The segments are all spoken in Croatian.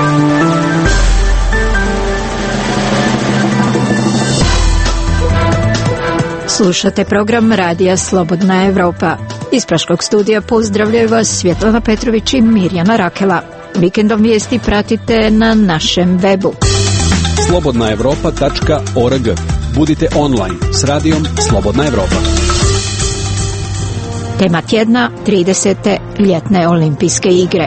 Slušate program Radija Slobodna Evropa. Iz Praškog studija pozdravljaju vas Svjetlana Petrović i Mirjana Rakela. Vikendom vijesti pratite na našem webu. slobodnaevropa.org. Budite online s radijom Slobodna Evropa. Tema tjedna 30. ljetne olimpijske igre.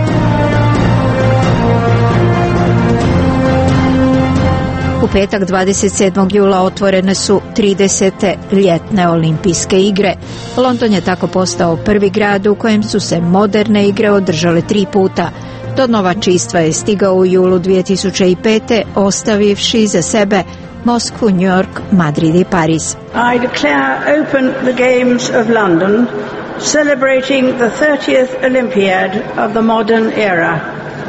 U petak 27. jula otvorene su 30. ljetne olimpijske igre. London je tako postao prvi grad u kojem su se moderne igre održale 3 puta. Do novačistva je stigao u julu 2005. ostavivši iza sebe Moskvu, New York, Madrid i Pariz. I declare open the Games of London, celebrating the 30th Olympiad of the modern era.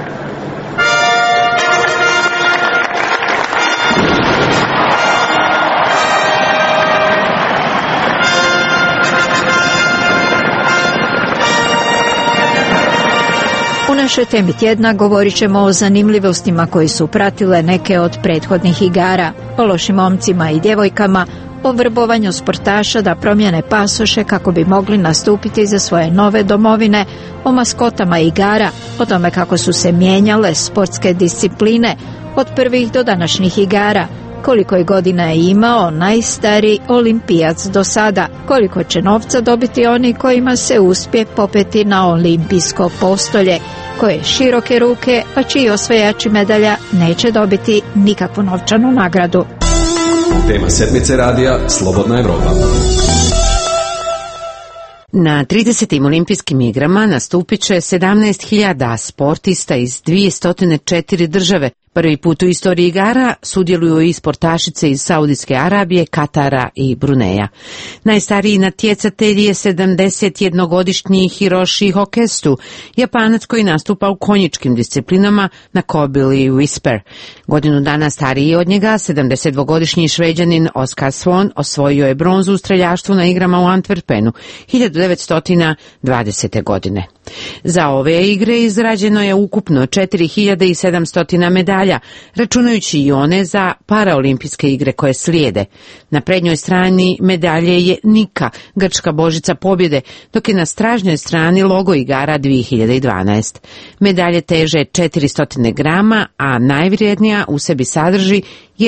U našoj temi tjedna govorit ćemo o zanimljivostima koji su pratile neke od prethodnih igara, o lošim momcima i djevojkama, o vrbovanju sportaša da promijene pasoše kako bi mogli nastupiti za svoje nove domovine, o maskotama igara, o tome kako su se mijenjale sportske discipline od prvih do današnjih igara, koliko je godina je imao najstariji olimpijac do sada, koliko će novca dobiti oni kojima se uspije popeti na olimpijsko postolje, koje široke ruke, a čiji osvajači medalja neće dobiti nikakvu novčanu nagradu. Tema sedmice radija Slobodna Evropa. Na 30. olimpijskim igrama nastupit će 17.000 sportista iz 204 države. Prvi put u istoriji igara sudjeluju i sportašice iz Saudijske Arabije, Katara i Bruneja. Najstariji natjecatelj je 71-godišnji Hiroshi Hokestu, Japanac koji nastupa u konjičkim disciplinama na kobili i whisper. Godinu dana stariji od njega, 72-godišnji Šveđanin Oskar Svon osvojio je bronzu u streljaštvu na igrama u Antwerpenu 1920. godine. Za ove igre izrađeno je ukupno 4700 medalja, računajući i one za paraolimpijske igre koje slijede. Na prednjoj strani medalje je Nika, grčka božica pobjede, dok je na stražnjoj strani logo igara 2012. Medalje teže 400 grama, a najvrijednija u sebi sadrži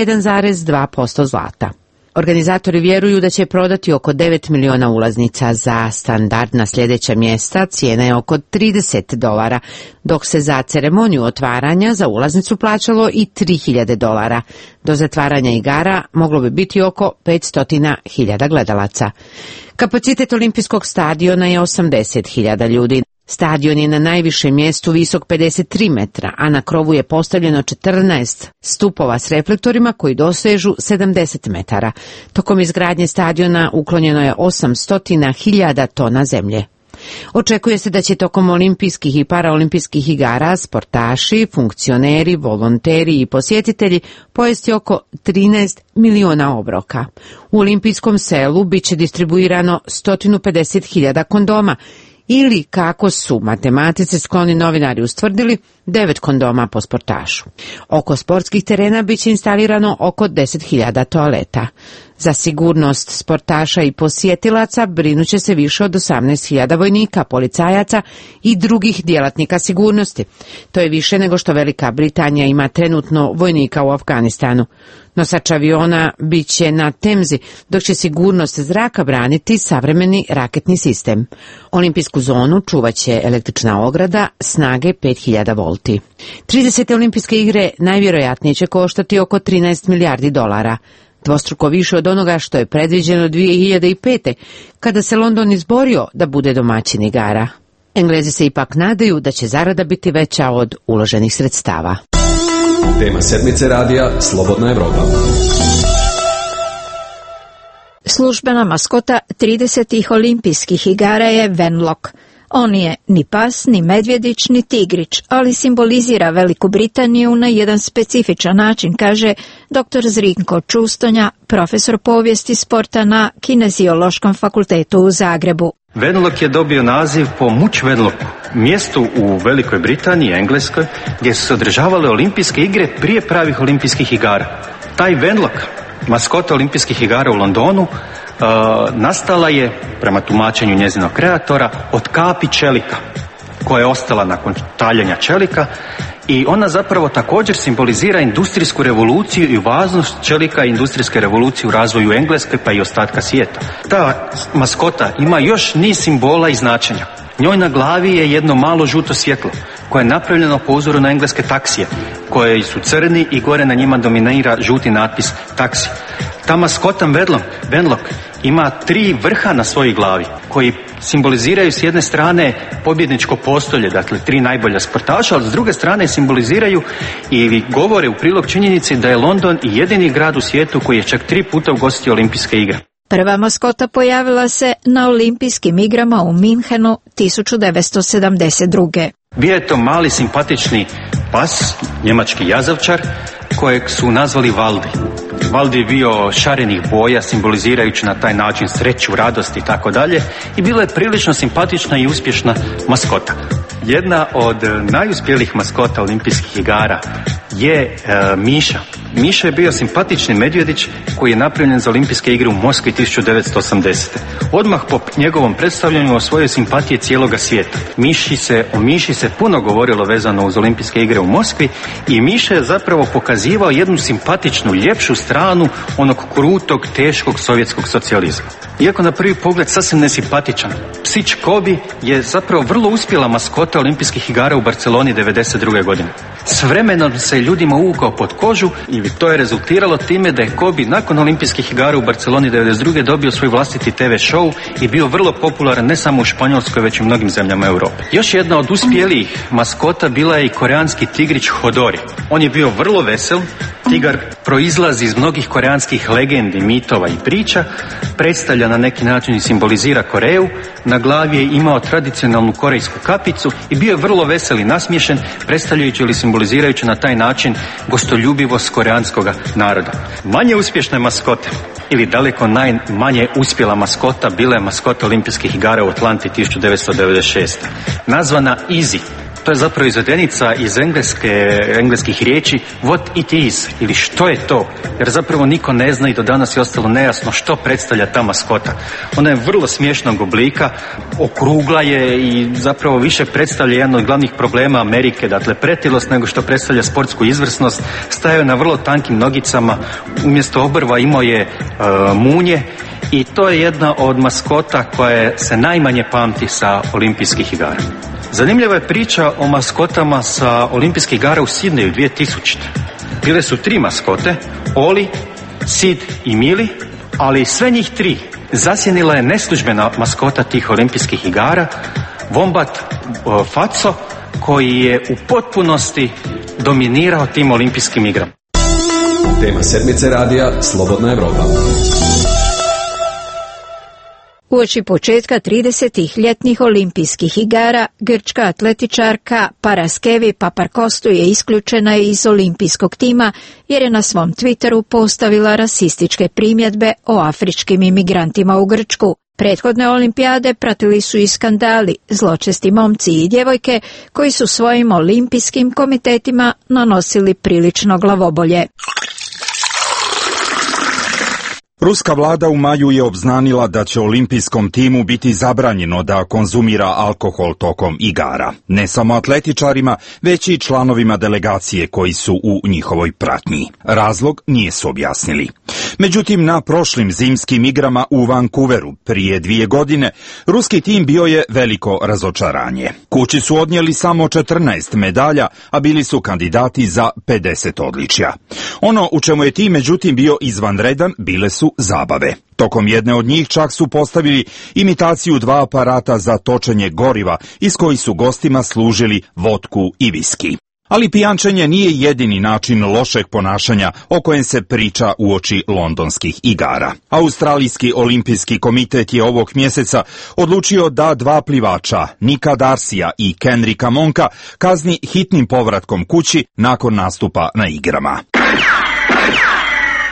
1,2% zlata. Organizatori vjeruju da će prodati oko 9 miliona ulaznica za standardna sljedeća mjesta, cijena je oko $30, dok se za ceremoniju otvaranja za ulaznicu plaćalo i $3.000. Do zatvaranja igara moglo bi biti oko 500.000 gledalaca. Kapacitet olimpijskog stadiona je 80.000 ljudi. Stadion je na najvišem mjestu visok 53 metra, a na krovu je postavljeno 14 stupova s reflektorima koji dosežu 70 metara. Tokom izgradnje stadiona uklonjeno je 800.000 tona zemlje. Očekuje se da će tokom olimpijskih i paraolimpijskih igara sportaši, funkcioneri, volonteri i posjetitelji pojesti oko 13 miliona obroka. U olimpijskom selu bit će distribuirano 150.000 kondoma, ili, kako su matematici skloni novinari ustvrdili, 9 kondoma po sportašu. Oko sportskih terena bit će instalirano oko 10.000 toaleta. Za sigurnost sportaša i posjetilaca brinuće se više od 18.000 vojnika, policajaca i drugih djelatnika sigurnosti. To je više nego što Velika Britanija ima trenutno vojnika u Afganistanu. Nosač aviona bit će na Temzi, dok će sigurnost zraka braniti savremeni raketni sistem. Olimpijsku zonu čuvat će električna ograda snage 5000 volti. 30. olimpijske igre najvjerojatnije će koštati oko $13 milijardi. Dvostruko više od onoga što je predviđeno 2005. kada se London izborio da bude domaćin igara. Englezi se ipak nadaju da će zarada biti veća od uloženih sredstava. Tema sedmice radija Slobodna Evropa. Službena maskota 30. olimpijskih igara je Venlock. On je ni pas, ni medvjedić, ni tigrić, ali simbolizira Veliku Britaniju na jedan specifičan način, kaže dr. Zrinko Čustonja, profesor povijesti sporta na Kineziološkom fakultetu u Zagrebu. Venlock je dobio naziv po Muč Venlocku, mjestu u Velikoj Britaniji, Engleskoj, gdje su se održavale olimpijske igre prije pravih olimpijskih igara. Taj Wenlock, maskota olimpijskih igara u Londonu, nastala je, prema tumačenju njezinog kreatora, od kapi čelika koja je ostala nakon taljenja čelika, i ona zapravo također simbolizira industrijsku revoluciju i važnost čelika i industrijske revolucije u razvoju Engleske pa i ostatka svijeta. Ta maskota ima još niz simbola i značenja. Njoj na glavi je jedno malo žuto svjetlo koje je napravljeno po uzoru na engleske taksije, koje su crni i gore na njima dominira žuti natpis taksi. Ta maskota Wenlock ima 3 vrha na svojoj glavi koji simboliziraju s jedne strane pobjedničko postolje, dakle 3 najbolja sportaša, ali s druge strane simboliziraju i govore u prilog činjenici da je London jedini grad u svijetu koji je čak 3 puta ugostio olimpijske igre. Prva maskota pojavila se na olimpijskim igrama u Minhenu 1972. Bio je to mali simpatični pas, njemački jazavčar, kojeg su nazvali Valdi. Valdi je bio šarenih boja, simbolizirajući na taj način sreću, radost i tako dalje, i bila je prilično simpatična i uspješna maskota. Jedna od najuspjelijih maskota olimpijskih igara je Miša. Miša je bio simpatični medvjedić koji je napravljen za olimpijske igre u Moskvi 1980. Odmah po njegovom predstavljanju osvojio simpatije cijeloga svijeta. O Miši se puno govorilo vezano uz olimpijske igre u Moskvi i Miša je zapravo pokazivao jednu simpatičnu, ljepšu stranu onog krutog, teškog sovjetskog socijalizma. Iako na prvi pogled sasvim nesimpatičan, psić Kobi je zapravo vrlo uspjela maskota olimpijskih igara u Barceloni 1992. godine. S vremenom se ljudima uvukao pod kožu i to je rezultiralo time da je Kobi nakon olimpijskih igara u Barceloni 1992. dobio svoj vlastiti TV show i bio vrlo popularan ne samo u Španjolskoj, već i u mnogim zemljama Europe. Još jedna od uspjelijih maskota bila je i koreanski tigrić Hodori. On je bio vrlo vesel. Tigar proizlazi iz mnogih koreanskih legendi, mitova i priča, predstavlja na neki način i simbolizira Koreju, na glavi je imao tradicionalnu korejsku kapicu i bio je vrlo vesel i nasmiješen, predstavljajući ili simbolizirajući na taj način gostoljubivost koreanskog naroda. Manje uspješne maskote, ili daleko najmanje uspjela maskota, bila je maskota olimpijskih igara u Atlanti 1996. Nazvana Easy. To je zapravo izvedenica iz engleskih riječi what it is, ili što je to, jer zapravo niko ne zna i do danas je ostalo nejasno što predstavlja ta maskota. Ona je vrlo smiješnog oblika, okrugla je i zapravo više predstavlja jedan od glavnih problema Amerike, dakle pretilost, nego što predstavlja sportsku izvrsnost. Stajao na vrlo tankim nogicama, umjesto obrva imao je munje i to je jedna od maskota koja se najmanje pamti sa olimpijskih igara. Zanimljiva je priča o maskotama sa olimpijskih igara u Sidneju 2000. Bile su 3 maskote, Oli, Sid i Mili, ali sve njih 3 zasjenila je neslužbena maskota tih olimpijskih igara, Vombat Faco, koji je u potpunosti dominirao tim olimpijskim igrama. Tema sedmice radija Slobodna Evropa. Uoči početka 30. ljetnih olimpijskih igara, grčka atletičarka Paraskevi Paparkostu je isključena iz olimpijskog tima jer je na svom Twitteru postavila rasističke primjedbe o afričkim imigrantima u Grčku. Prethodne olimpijade pratili su i skandali, zločesti momci i djevojke koji su svojim olimpijskim komitetima nanosili prilično glavobolje. Ruska vlada u maju je obznanila da će olimpijskom timu biti zabranjeno da konzumira alkohol tokom igara. Ne samo atletičarima, već i članovima delegacije koji su u njihovoj pratnji. Razlog nisu objasnili. Međutim, na prošlim zimskim igrama u Vancouveru prije 2 godine, ruski tim bio je veliko razočaranje. Kući su odnijeli samo 14 medalja, a bili su kandidati za 50 odličja. Ono u čemu je tim međutim bio izvanredan bile su zabave. Tokom jedne od njih čak su postavili imitaciju 2 aparata za točenje goriva iz kojih su gostima služili vodku i viski. Ali pijančenje nije jedini način lošeg ponašanja o kojem se priča uoči londonskih igara. Australijski olimpijski komitet je ovog mjeseca odlučio da 2 plivača, Nika Darsija i Kenrika Monka, kazni hitnim povratkom kući nakon nastupa na igrama.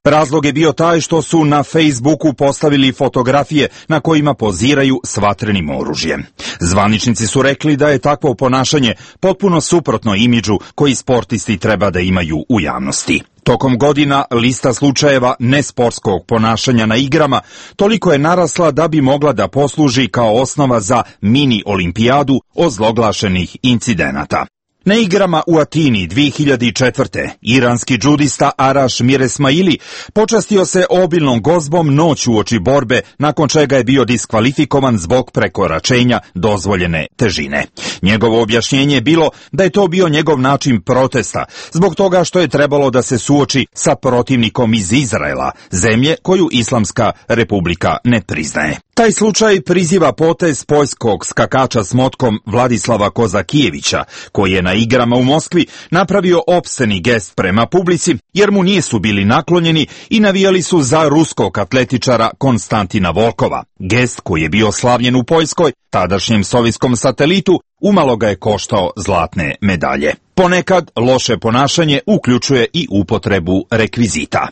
Razlog je bio taj što su na Facebooku postavili fotografije na kojima poziraju s vatrenim oružjem. Zvaničnici su rekli da je takvo ponašanje potpuno suprotno imidžu koji sportisti treba da imaju u javnosti. Tokom godina lista slučajeva nesportskog ponašanja na igrama toliko je narasla da bi mogla da posluži kao osnova za mini olimpijadu ozloglašenih incidenata. Na igrama u Atini 2004. iranski džudista Araš Miresmaili počastio se obilnom gozbom noć uoči borbe, nakon čega je bio diskvalifikovan zbog prekoračenja dozvoljene težine. Njegovo objašnjenje je bilo da je to bio njegov način protesta, zbog toga što je trebalo da se suoči sa protivnikom iz Izraela, zemlje koju Islamska republika ne priznaje. Taj slučaj priziva potez poljskog skakača s motkom Vladislava Kozakijevića, koji je na igrama u Moskvi napravio opsceni gest prema publici, jer mu nisu bili naklonjeni i navijali su za ruskog atletičara Konstantina Volkova. Gest koji je bio slavljen u Poljskoj, tadašnjem sovjetskom satelitu, umalo ga je koštao zlatne medalje. Ponekad loše ponašanje uključuje i upotrebu rekvizita.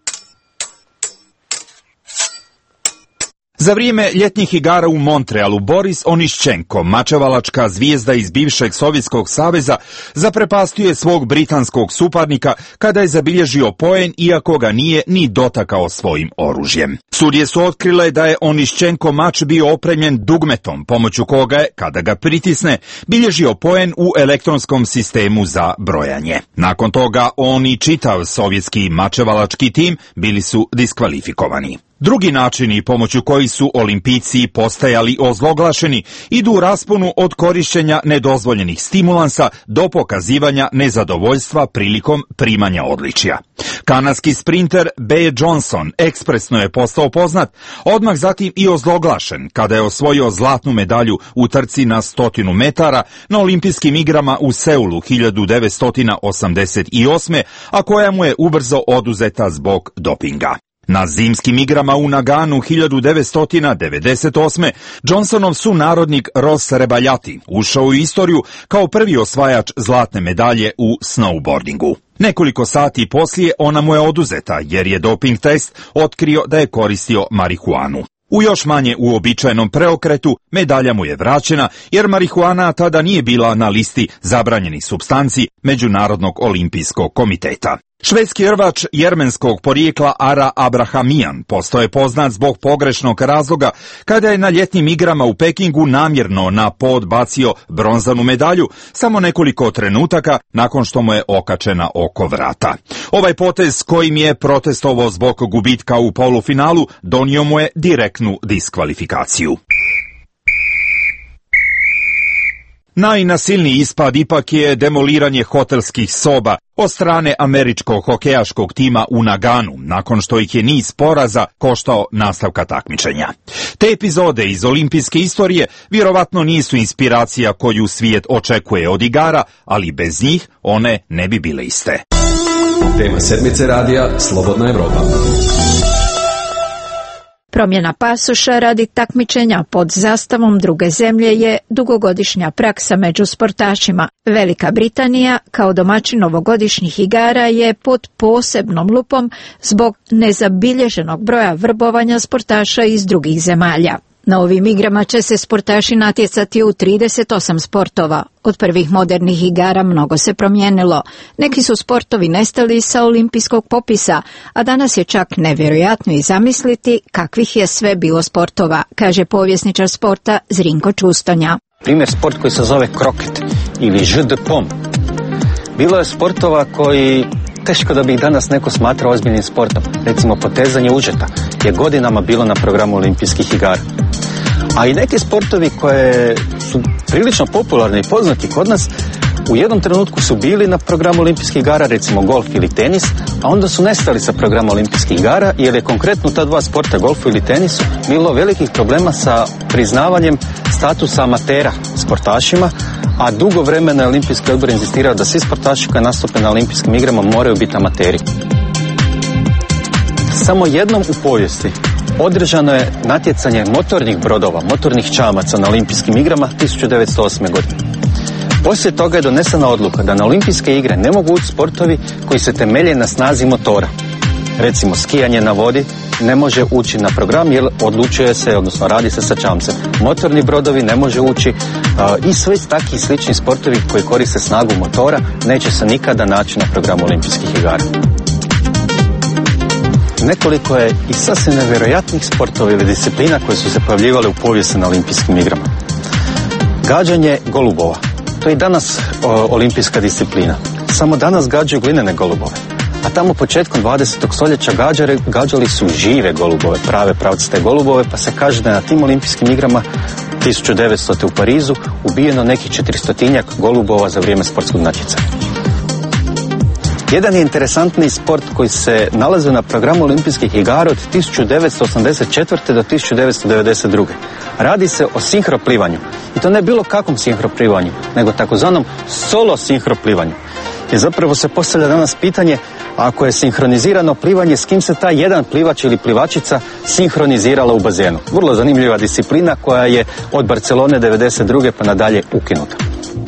Za vrijeme ljetnih igara u Montrealu Boris Oniščenko, mačevalačka zvijezda iz bivšeg Sovjetskog saveza, zaprepastio je svog britanskog suparnika kada je zabilježio poen iako ga nije ni dotakao svojim oružjem. Sudije su otkrile da je Oniščenko mač bio opremljen dugmetom, pomoću koga je, kada ga pritisne, bilježio poen u elektronskom sistemu za brojanje. Nakon toga on i čitav sovjetski mačevalački tim bili su diskvalifikovani. Drugi načini pomoću koji su olimpijci postajali ozloglašeni idu u rasponu od korišćenja nedozvoljenih stimulansa do pokazivanja nezadovoljstva prilikom primanja odličja. Kanadski sprinter B. Johnson ekspresno je postao poznat, odmah zatim i ozloglašen kada je osvojio zlatnu medalju u trci na 100 metara na olimpijskim igrama u Seulu 1988. a koja mu je ubrzo oduzeta zbog dopinga. Na zimskim igrama u Naganu 1998. Johnsonov sunarodnik Ross Rebaljati ušao u istoriju kao prvi osvajač zlatne medalje u snowboardingu. Nekoliko sati poslije ona mu je oduzeta jer je doping test otkrio da je koristio marihuanu. U još manje uobičajenom preokretu medalja mu je vraćena jer marihuana tada nije bila na listi zabranjenih supstanci Međunarodnog olimpijskog komiteta. Švedski rvač jermenskog porijekla Ara Abrahamian postao je poznat zbog pogrešnog razloga kada je na ljetnim igrama u Pekingu namjerno na pod bacio bronzanu medalju samo nekoliko trenutaka nakon što mu je okačena oko vrata. Ovaj potez kojim je protestovao zbog gubitka u polufinalu donio mu je direktnu diskvalifikaciju. Najnasilniji ispad ipak je demoliranje hotelskih soba od strane američkog hokejaškog tima u Naganu, nakon što ih je niz poraza koštao nastavka takmičenja. Te epizode iz olimpijske istorije vjerovatno nisu inspiracija koju svijet očekuje od igara, ali bez njih one ne bi bile iste. Tema sedmice radija Slobodna Evropa. Promjena pasoša radi takmičenja pod zastavom druge zemlje je dugogodišnja praksa među sportašima. Velika Britanija kao domaćin ovogodišnjih igara je pod posebnom lupom zbog nezabilježenog broja vrbovanja sportaša iz drugih zemalja. Na ovim igrama će se sportaši natjecati u 38 sportova. Od prvih modernih igara mnogo se promijenilo. Neki su sportovi nestali sa olimpijskog popisa, a danas je čak nevjerojatno i zamisliti kakvih je sve bilo sportova, kaže povjesničar sporta Zrinko Čustonja. Primjer sport koji se zove kroket ili jeu de paume. Bilo je sportova koji teško da bi ih danas neko smatrao ozbiljnim sportom. Recimo potezanje užeta je godinama bilo na programu olimpijskih igara. A i neki sportovi koje su prilično popularni i poznati kod nas, u jednom trenutku su bili na programu olimpijskih igara, recimo golf ili tenis, a onda su nestali sa programa olimpijskih igara jer je konkretno ta dva sporta, golfu ili tenisu, bilo velikih problema sa priznavanjem statusa amatera sportašima, a dugo vremena je Olimpijski odbor inzistirao da svi sportaši koji nastupe na olimpijskim igrama moraju biti amateri. Samo jednom u povijesti održano je natjecanje motornih brodova, motornih čamaca na olimpijskim igrama 1908. godine. Poslije toga je donesena odluka da na olimpijske igre ne mogu ući sportovi koji se temelje na snazi motora. Recimo, skijanje na vodi ne može ući na program jer odlučuje se, odnosno radi se sa čamcem. Motorni brodovi ne može ući i sve takvi slični sportovi koji koriste snagu motora neće se nikada naći na programu olimpijskih igara. Nekoliko je i sasvim nevjerojatnih sportova ili disciplina koje su se pojavljivale u povijesti na olimpijskim igrama. Gađanje golubova. To je i danas olimpijska disciplina. Samo danas gađaju glinene golubove. A tamo početkom 20. stoljeća gađali su žive golubove, prave pravcate golubove, pa se kaže da je na tim olimpijskim igrama 1900. u Parizu ubijeno nekih 400-tinjak golubova za vrijeme sportskog natjecanja. Jedan je interesantni sport koji se nalazi na programu olimpijskih igara od 1984. do 1992. Radi se o sinhroplivanju. I to ne bilo kakvom sinhroplivanju, nego takozvanom solo sinhroplivanju. I zapravo se postavlja danas pitanje, ako je sinhronizirano plivanje, s kim se taj jedan plivač ili plivačica sinhronizirala u bazenu. Vrlo zanimljiva disciplina koja je od Barcelone 1992. pa nadalje ukinuta.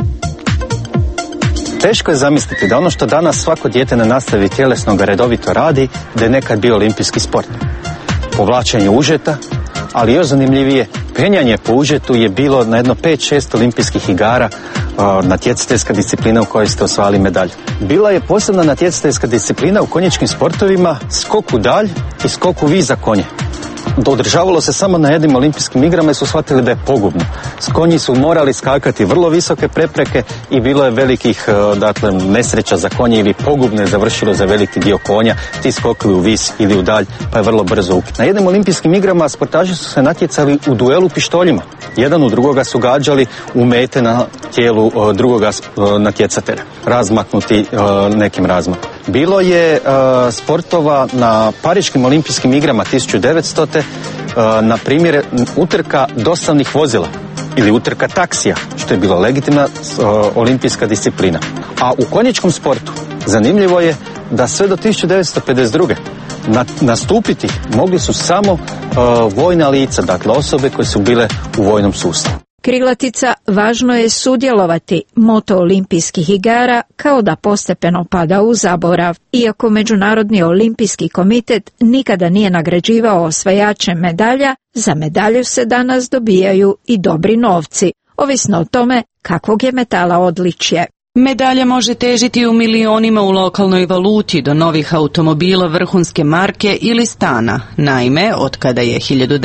Teško je zamisliti da ono što danas svako dijete na nastavi tjelesnog redovito radi, da je nekad bio olimpijski sport. Povlačenje užeta, ali još zanimljivije, penjanje po užetu je bilo na jedno 5-6 olimpijskih igara natjecateljska disciplina u kojoj ste osvajali medalju. Bila je posebna natjecateljska disciplina u konjičkim sportovima skok u dalj i skok u vis za konje. Održavalo se samo na jednim olimpijskim igrama i su shvatili da je pogubno. Konji su morali skakati vrlo visoke prepreke i bilo je velikih nesreća za konje ili pogubno je završilo za veliki dio konja, ti skokovi u vis ili u dalj, pa je vrlo brzo ukid. Na jednim olimpijskim igrama sportaši su se natjecali u duelu pištoljima. Jedan u drugoga su gađali u mete na tijelu drugoga natjecatelja, razmaknuti nekim razmakom. Bilo je sportova na Pariškim olimpijskim igrama 1900. Na primjer utrka dostavnih vozila ili utrka taksija, što je bila legitimna olimpijska disciplina. A u konjičkom sportu zanimljivo je da sve do 1952. nastupiti mogli su samo vojna lica, dakle osobe koje su bile u vojnom sustavu. Krilatica važno je sudjelovati moto olimpijskih igara kao da postepeno pada u zaborav. Iako Međunarodni olimpijski komitet nikada nije nagrađivao osvajače medalja, za medalju se danas dobijaju i dobri novci, ovisno o tome kakvog je metala odličje. Medalja može težiti u milionima u lokalnoj valuti do novih automobila vrhunske marke ili stana. Naime, otkada je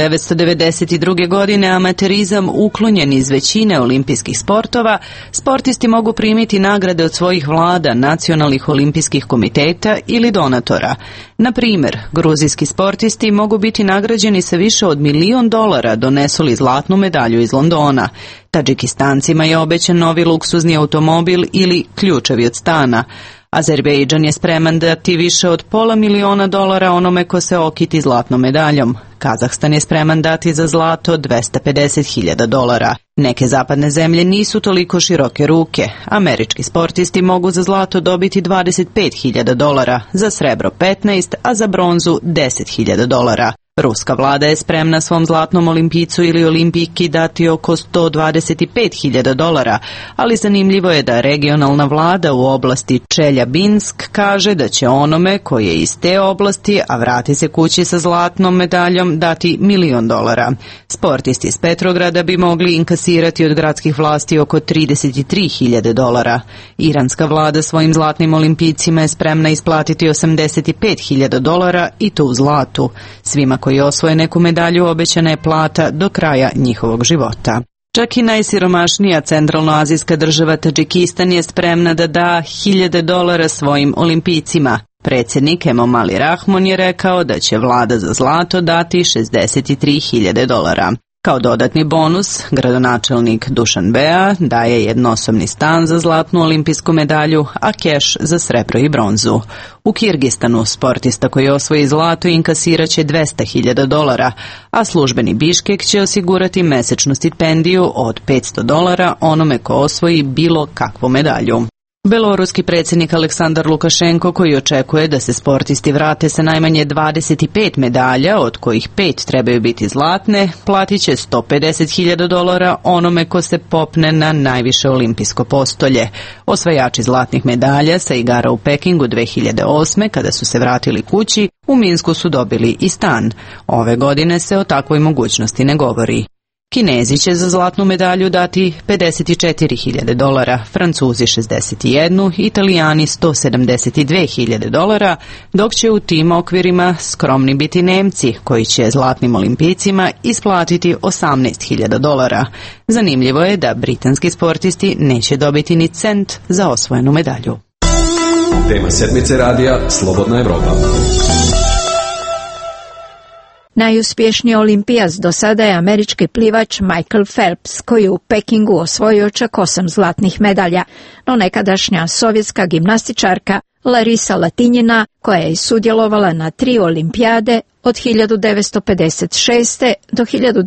1992. godine amaterizam uklonjen iz većine olimpijskih sportova, sportisti mogu primiti nagrade od svojih vlada, nacionalnih olimpijskih komiteta ili donatora. Na primjer, gruzijski sportisti mogu biti nagrađeni sa više od $1 milion donesu li zlatnu medalju iz Londona. Tadžikistancima je obećan novi luksuzni automobil ili ključevi od stana. Azerbejdžan je spreman dati više od $500 000 onome ko se okiti zlatnom medaljom. Kazahstan je spreman dati za zlato $250.000. Neke zapadne zemlje nisu toliko široke ruke. Američki sportisti mogu za zlato dobiti $25.000, za srebro 15, a za bronzu $10.000. Ruska vlada je spremna svom zlatnom olimpijicu ili olimpijki dati oko $125.000, ali zanimljivo je da regionalna vlada u oblasti Čeljabinsk kaže da će onome koji je iz te oblasti, a vrati se kući sa zlatnom medaljom, dati $1 milion. Sportisti iz Petrograda bi mogli inkasirati od gradskih vlasti oko $33.000. Iranska vlada svojim zlatnim olimpijcima je spremna isplatiti $85.000 i to u zlatu. Svima koji osvoje neku medalju obećana je plata do kraja njihovog života. Čak i najsiromašnija centralnoazijska država Tadžikistan je spremna da da $1.000 svojim olimpijcima. Predsjednik Emomali Rahmon je rekao da će vlada za zlato dati $63.000. Kao dodatni bonus, gradonačelnik Dušan Bea daje jednosobni stan za zlatnu olimpijsku medalju, a keš za srebro i bronzu. U Kirgistanu sportista koji osvoji zlato inkasirat će $200.000, a službeni Biškek će osigurati mesečnu stipendiju od $500 onome ko osvoji bilo kakvu medalju. Beloruski predsjednik Aleksandar Lukašenko, koji očekuje da se sportisti vrate sa najmanje 25 medalja, od kojih 5 trebaju biti zlatne, platit će $150.000 onome ko se popne na najviše olimpijsko postolje. Osvajači zlatnih medalja sa igara u Pekingu 2008. kada su se vratili kući, u Minsku su dobili i stan. Ove godine se o takvoj mogućnosti ne govori. Kinezi će za zlatnu medalju dati $54.000, Francuzi 61, Italijani $172.000, dok će u tim okvirima skromni biti Nemci, koji će zlatnim olimpijcima isplatiti $18.000. Zanimljivo je da britanski sportisti neće dobiti ni cent za osvojenu medalju. Tema sedmice radija Slobodna Evropa. Najuspješniji olimpijac do sada je američki plivač Michael Phelps, koji je u Pekingu osvojio čak 8 zlatnih medalja, no nekadašnja sovjetska gimnastičarka Larisa Latinjina, koja je sudjelovala na 3 olimpijade od 1956. do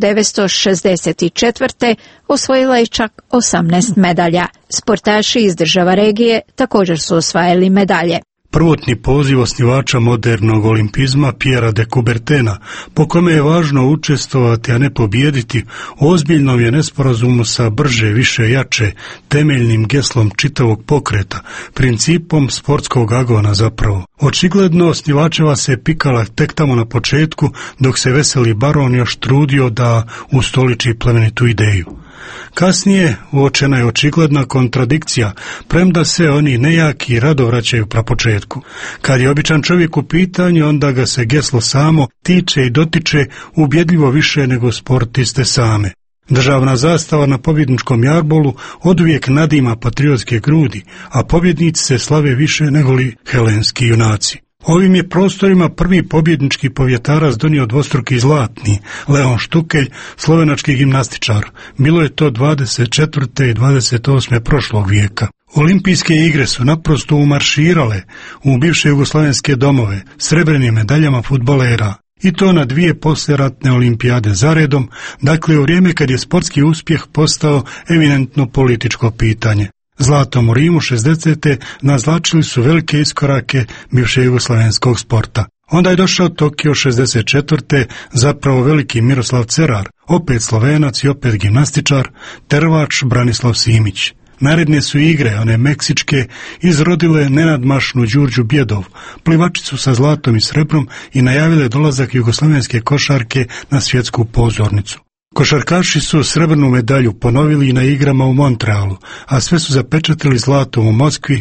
1964. osvojila je čak 18 medalja. Sportaši iz država regije također su osvajali medalje. Prvotni poziv osnivača modernog olimpizma Pierra de Coubertina, po kome je važno učestvovati, a ne pobijediti, ozbiljnom je nesporazumu sa brže, više, jače, temeljnim geslom čitavog pokreta, principom sportskog agona zapravo. Očigledno osnivačeva se pikala tek tamo na početku, dok se veseli baron još trudio da ustoliči plemenitu ideju. Kasnije uočena je očigledna kontradikcija, premda se oni nejaki rado vraćaju prapočetku. Kad je običan čovjek u pitanju, onda ga se geslo samo tiče i dotiče ubjedljivo više nego sportiste same. Državna zastava na pobjedničkom jarbolu oduvijek nadima patriotske grudi, a pobjednici se slave više negoli helenski junaci. Ovim je prostorima prvi pobjednički povjetarac donio dvostruki zlatni, Leon Štukelj, slovenački gimnastičar. Bilo je to 24. i 28. prošlog vijeka. Olimpijske igre su naprosto umarširale u bivše jugoslavenske domove srebrnim medaljama fudbalera. I to na 2 poslijeratne olimpijade zaredom, dakle u vrijeme kad je sportski uspjeh postao eminentno političko pitanje. Zlatom u Rimu 60. nazlačili su velike iskorake bivše jugoslavenskog sporta. Onda je došao Tokio 64. zapravo veliki Miroslav Cerar, opet Slovenac i opet gimnastičar, tervač Branislav Simić. Naredne su igre, one meksičke, izrodile nenadmašnu Đurđu Bjedov, plivačicu sa zlatom i srebrom, i najavile dolazak jugoslavenske košarke na svjetsku pozornicu. Košarkaši su srebrnu medalju ponovili i na igrama u Montrealu, a sve su zapečatili zlatom u Moskvi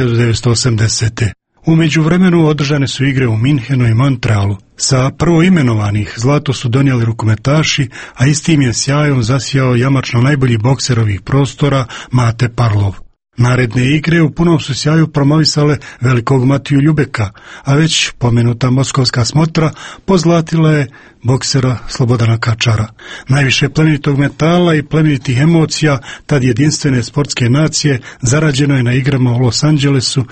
1980. U međuvremenu održane su igre u Minhenu i Montrealu. Sa prvoimenovanih zlato su donijeli rukometaši, a istim je sjajom zasijao jamačno najbolji bokser ovih prostora Mate Parlov. Naredne igre u punom su sjaju promovisale velikog Matiju Ljubeka, a već pomenuta moskovska smotra pozlatila je boksera Slobodana Kačara. Najviše plemenitog metala i plemenitih emocija, tad jedinstvene sportske nacije, zarađeno je na igrama u Los Angelesu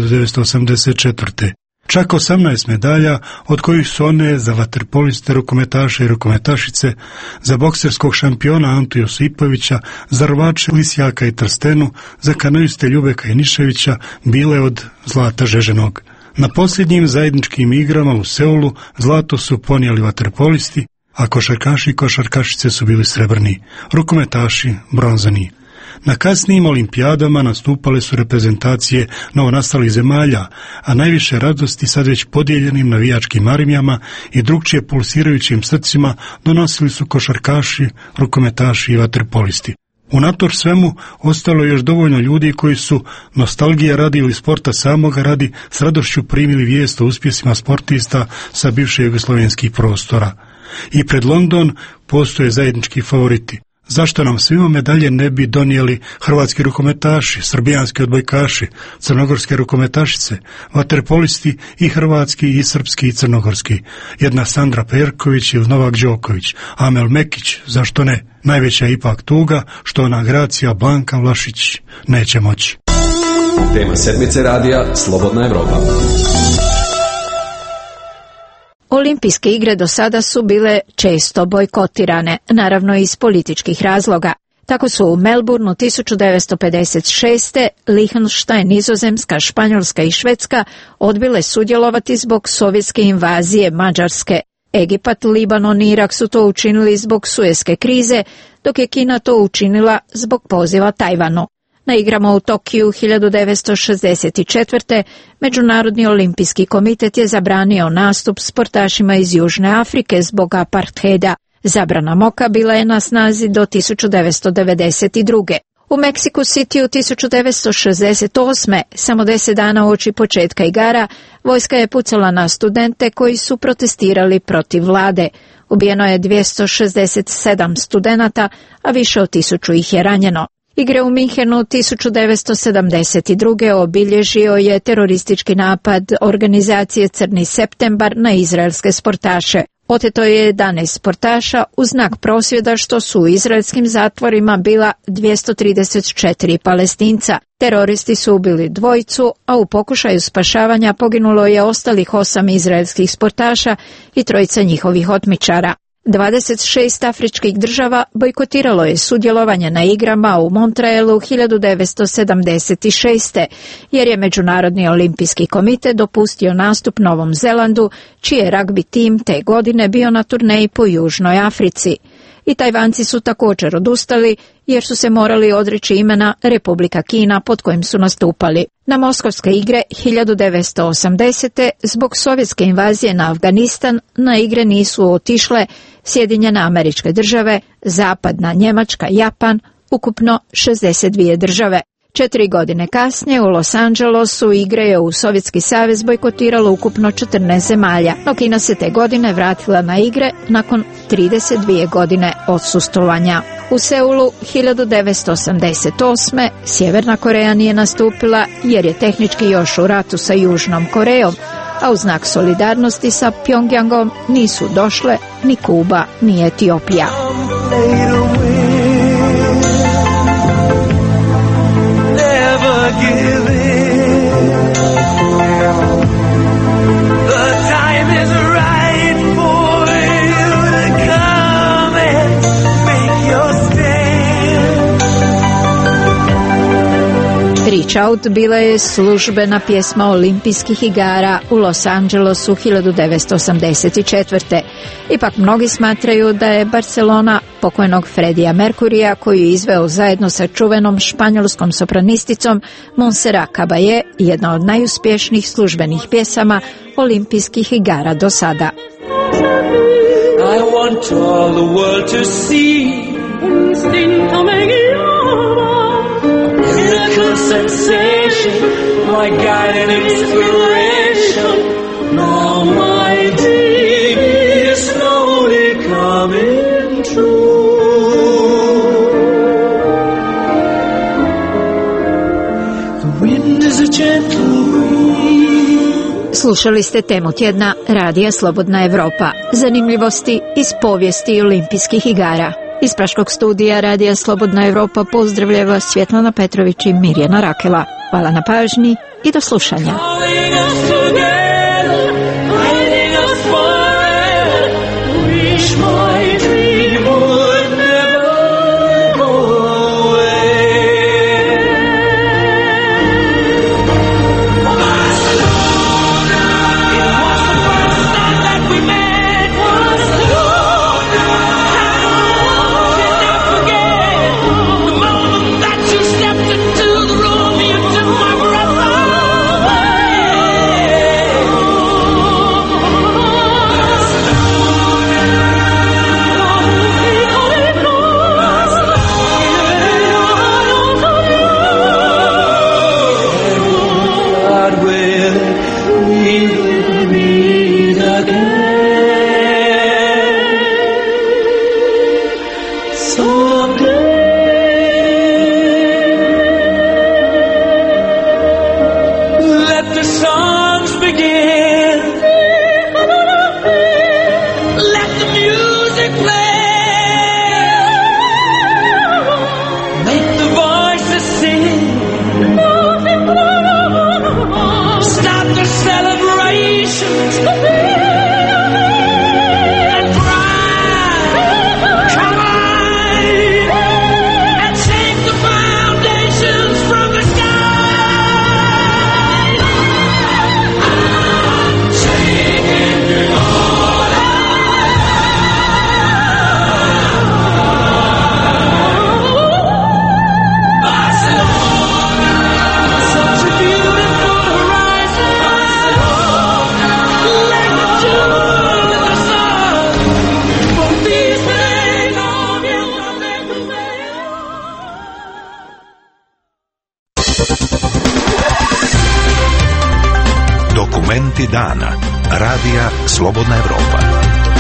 1984. Čak 18 medalja, od kojih su one za vaterpoliste, rukometaše i rukometašice, za bokserskog šampiona Antu Josipovića, za rvače Lisjaka i Trstenu, za kanoiste Ljubeka i Niševića bile od Zlata Žeženog. Na posljednjim zajedničkim igrama u Seulu zlato su ponijeli vaterpolisti, a košarkaši i košarkašice su bili srebrni, rukometaši bronzani. Na kasnijim olimpijadama nastupale su reprezentacije novonastalih zemalja, a najviše radosti sad već podijeljenim navijačkim armijama i drugčije pulsirajućim srcima donosili su košarkaši, rukometaši i vaterpolisti. Unatoč svemu ostalo je još dovoljno ljudi koji su nostalgije radi ili sporta samoga radi s radošću primili vijest o uspjesima sportista sa bivše jugoslovenskih prostora. I pred London postoje zajednički favoriti. Zašto nam svima medalje ne bi donijeli hrvatski rukometaši, srbijanski odbojkaši, crnogorske rukometašice, vaterpolisti i hrvatski i srpski i crnogorski, jedna Sandra Perković ili Novak Đoković, Amel Mekić, zašto ne? Najveća je ipak tuga što ona Gracija Blanka Vlašić neće moći. Tema sedmice radija Slobodna Evropa. Olimpijske igre do sada su bile često bojkotirane, naravno iz političkih razloga. Tako su u Melbourneu 1956. Liechtenstein, Nizozemska, Španjolska i Švedska odbile sudjelovati zbog sovjetske invazije Mađarske. Egipat, Libanon i Irak su to učinili zbog Sueske krize, dok je Kina to učinila zbog poziva Tajvanu. Na igrama u Tokiju 1964. Međunarodni olimpijski komitet je zabranio nastup sportašima iz Južne Afrike zbog apartheida. Zabrana moka bila je na snazi do 1992. U Mexico Cityu 1968. samo 10 dana uoči početka igara, vojska je pucala na studente koji su protestirali protiv vlade. Ubijeno je 267 studenata, a više od 1000 ih je ranjeno. Igre u Minhenu 1972. obilježio je teroristički napad organizacije Crni septembar na izraelske sportaše. Oteto je 11 sportaša u znak prosvjeda što su u izraelskim zatvorima bila 234 Palestinca. Teroristi su ubili 2, a u pokušaju spašavanja poginulo je ostalih 8 izraelskih sportaša i 3 njihovih otmičara. 26 afričkih država bojkotiralo je sudjelovanje na igrama u Montrealu 1976. jer je Međunarodni olimpijski komitet dopustio nastup Novom Zelandu, čiji je ragbi tim te godine bio na turneji po Južnoj Africi. I Tajvanci su također odustali jer su se morali odreći imena Republika Kina pod kojim su nastupali. Na Moskovske igre 1980. zbog sovjetske invazije na Afganistan na igre nisu otišle Sjedinjene Američke Države, Zapadna Njemačka, Japan, ukupno 62 države. 4 godine kasnije u Los Angelesu igre je u Sovjetski savez bojkotiralo ukupno 14 zemalja, no Kina se te godine vratila na igre nakon 32 godine odsustvovanja. U Seulu 1988. Sjeverna Koreja nije nastupila jer je tehnički još u ratu sa Južnom Korejom, a u znak solidarnosti sa Pjongjangom nisu došle ni Kuba ni Etiopija. Reach Out bila je službena pjesma olimpijskih igara u Los Angelesu 1984. Ipak mnogi smatraju da je Barcelona pokojnog Freddija Mercurya, koju je izveo zajedno sa čuvenom španjolskom sopranisticom Montserrat Caballé, jedna od najuspješnijih službenih pjesama olimpijskih igara do sada. I want all the world to see miracle sensation, my guide and inspiration. Now my dream is slowly coming true. The wind is a gentle breeze. Slušali ste temu tjedna Radija Slobodna Evropa. Zanimljivosti iz povijesti olimpijskih igara. Iz Praškog studija Radija Slobodna Evropa pozdravljava Svjetlana Petrović i Mirjana Rakela. Hvala na pažnji i do slušanja. Dokumenti dana. Radija Slobodna Evropa.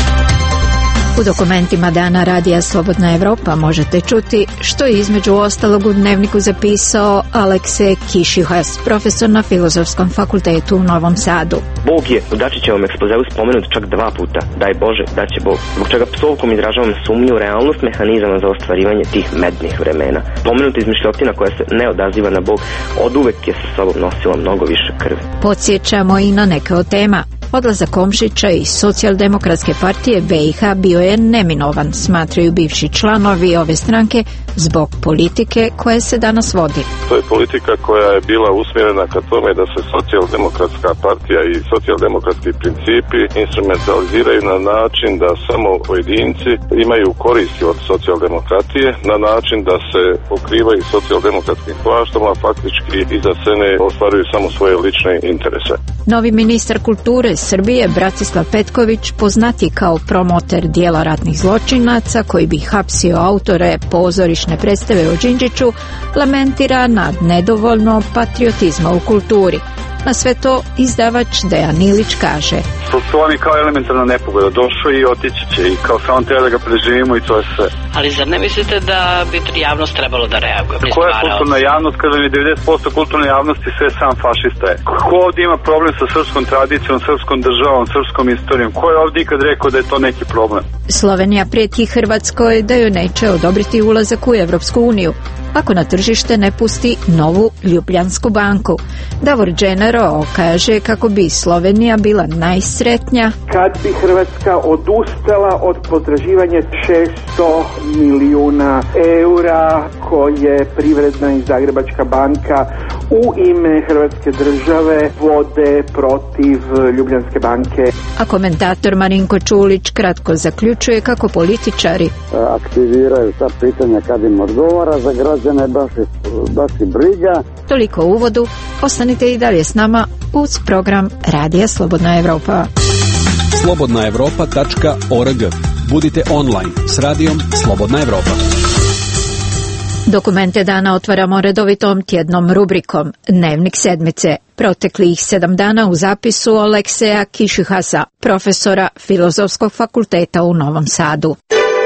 U dokumentima dana Radija Slobodna Evropa možete čuti što je između ostalog u dnevniku zapisao Aleksej Kišihas, profesor na Filozofskom fakultetu u Novom Sadu. Bog je u Dačićevom ekspozeu spomenut čak 2 puta. Daj Bože, da će Bog. Zbog čega psovkom izražavam sumnju u realnost mehanizama za ostvarivanje tih mednih vremena. Pomenuta izmišljotina koja se ne odaziva na Bog oduvek je sa sobom nosila mnogo više krvi. Podsjećamo i na neke od tema. Odlazak Komšića iz Socijaldemokratske partije BiH bio je neminovan, smatraju bivši članovi ove stranke zbog politike koja se danas vodi. To je politika koja je bila usmjerena ka tome da se Socijaldemokratska partija i socijaldemokratski principi instrumentaliziraju na način da samo pojedinci imaju koristi od socijaldemokratije, na način da se pokrivaju socijaldemokratskim plaštom, a faktički iza sene ostvaruju samo svoje lične interese. Novi ministar kulture Srbije Bratislav Petković, poznati kao promoter dijela ratnih zločinaca koji bi hapsio autore pozorišne predstave o Đinđiću, lamentira nad nedovoljno patriotizma u kulturi. Na sve to izdavač Dejan Ilić kaže: To vam je kao elementarna nepogoda, došao i otići će i kao samo treba da ga preživimo i to je sve. Ali zar ne mislite da bi javnost trebalo da reaguje? Koja je kulturna javnost kada mi 90% kulturne javnosti sve sam fašista je? Ko ovdje ima problem sa srpskom tradicijom, srpskom državom, srpskom istorijom? Ko je ovdje ikad rekao da je to neki problem? Slovenija prijeti Hrvatskoj da joj neće odobriti ulazak u Evropsku uniju ako na tržište ne pusti novu Ljubljansku banku. Davor Dženero kaže kako bi Slovenija bila najsretnija kad bi Hrvatska odustala od potraživanja 600 milijuna eura koje Privredna i Zagrebačka banka u ime Hrvatske države vode protiv Ljubljanske banke. A komentator Marinko Čulić kratko zaključuje kako političari aktiviraju ta pitanja kad im odgovara, za građane baš i briga. Toliko u uvodu, ostanite i dalje s nama uz program Radija Slobodna Evropa. slobodnaevropa.org. Budite online s Radijom Slobodna Evropa. Dokumente dana otvaramo redovitom tjednom rubrikom Dnevnik sedmice. Proteklih 7 dana u zapisu Alekseja Kišihasa, profesora Filozofskog fakulteta u Novom Sadu.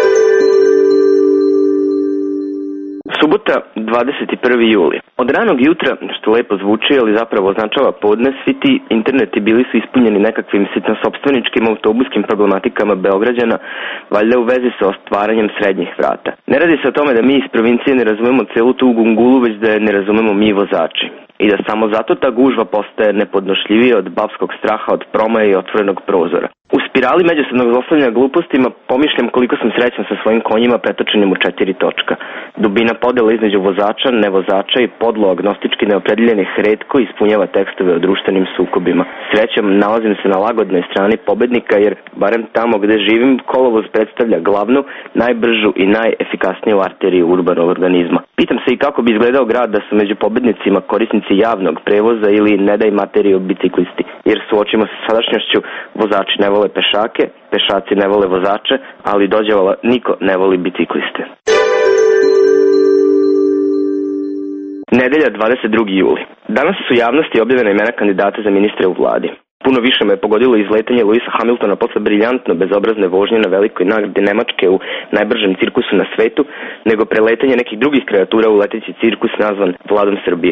Subota, 21. juli. Od ranog jutra, što lepo zvuči, ali zapravo označava podne, svi ti interneti bili su ispunjeni nekakvim sitnosopstveničkim autobuskim problematikama Beograđana, valjda u vezi sa ostvaranjem srednjih vrata. Ne radi se o tome da mi iz provincije ne razumemo celu tu gungulu, već da je ne razumemo mi vozači. I da samo zato ta gužva postaje nepodnošljivija od babskog straha od promaja i otvorenog prozora. U spirali međusobnog zlostavljanja glupostima pomišljam koliko sam srećan sa svojim konjima pretočenim u 4 točka. Dubina podela između vozača, nevozača i podlo agnostički neopredeljenih retko ispunjava tekstove o društvenim sukobima. Srećom nalazim se na lagodnoj strani pobednika jer, barem tamo gde živim, kolovoz predstavlja glavnu, najbržu i najefikasniju arteriju urbanog organizma. Pitam se i kako bi izgledao grad da su među pobednicima korisnici javnog prevoza ili ne daj materiju biciklisti, jer suočimo se sa sadašnjošću, vozači ne vole pešake, pešaci ne vole vozače, ali dođevala niko ne voli bicikliste. Nedelja, 22. juli. Danas su javnosti objavljena imena kandidata za ministre u vladi. Puno više me je pogodilo izletanje Luisa Hamiltona posle briljantno bezobrazne vožnje na velikoj nagradi Nemačke u najbržem cirkusu na svetu, nego preletanje nekih drugih kreatura u leteći cirkus nazvan Vladom Srbije.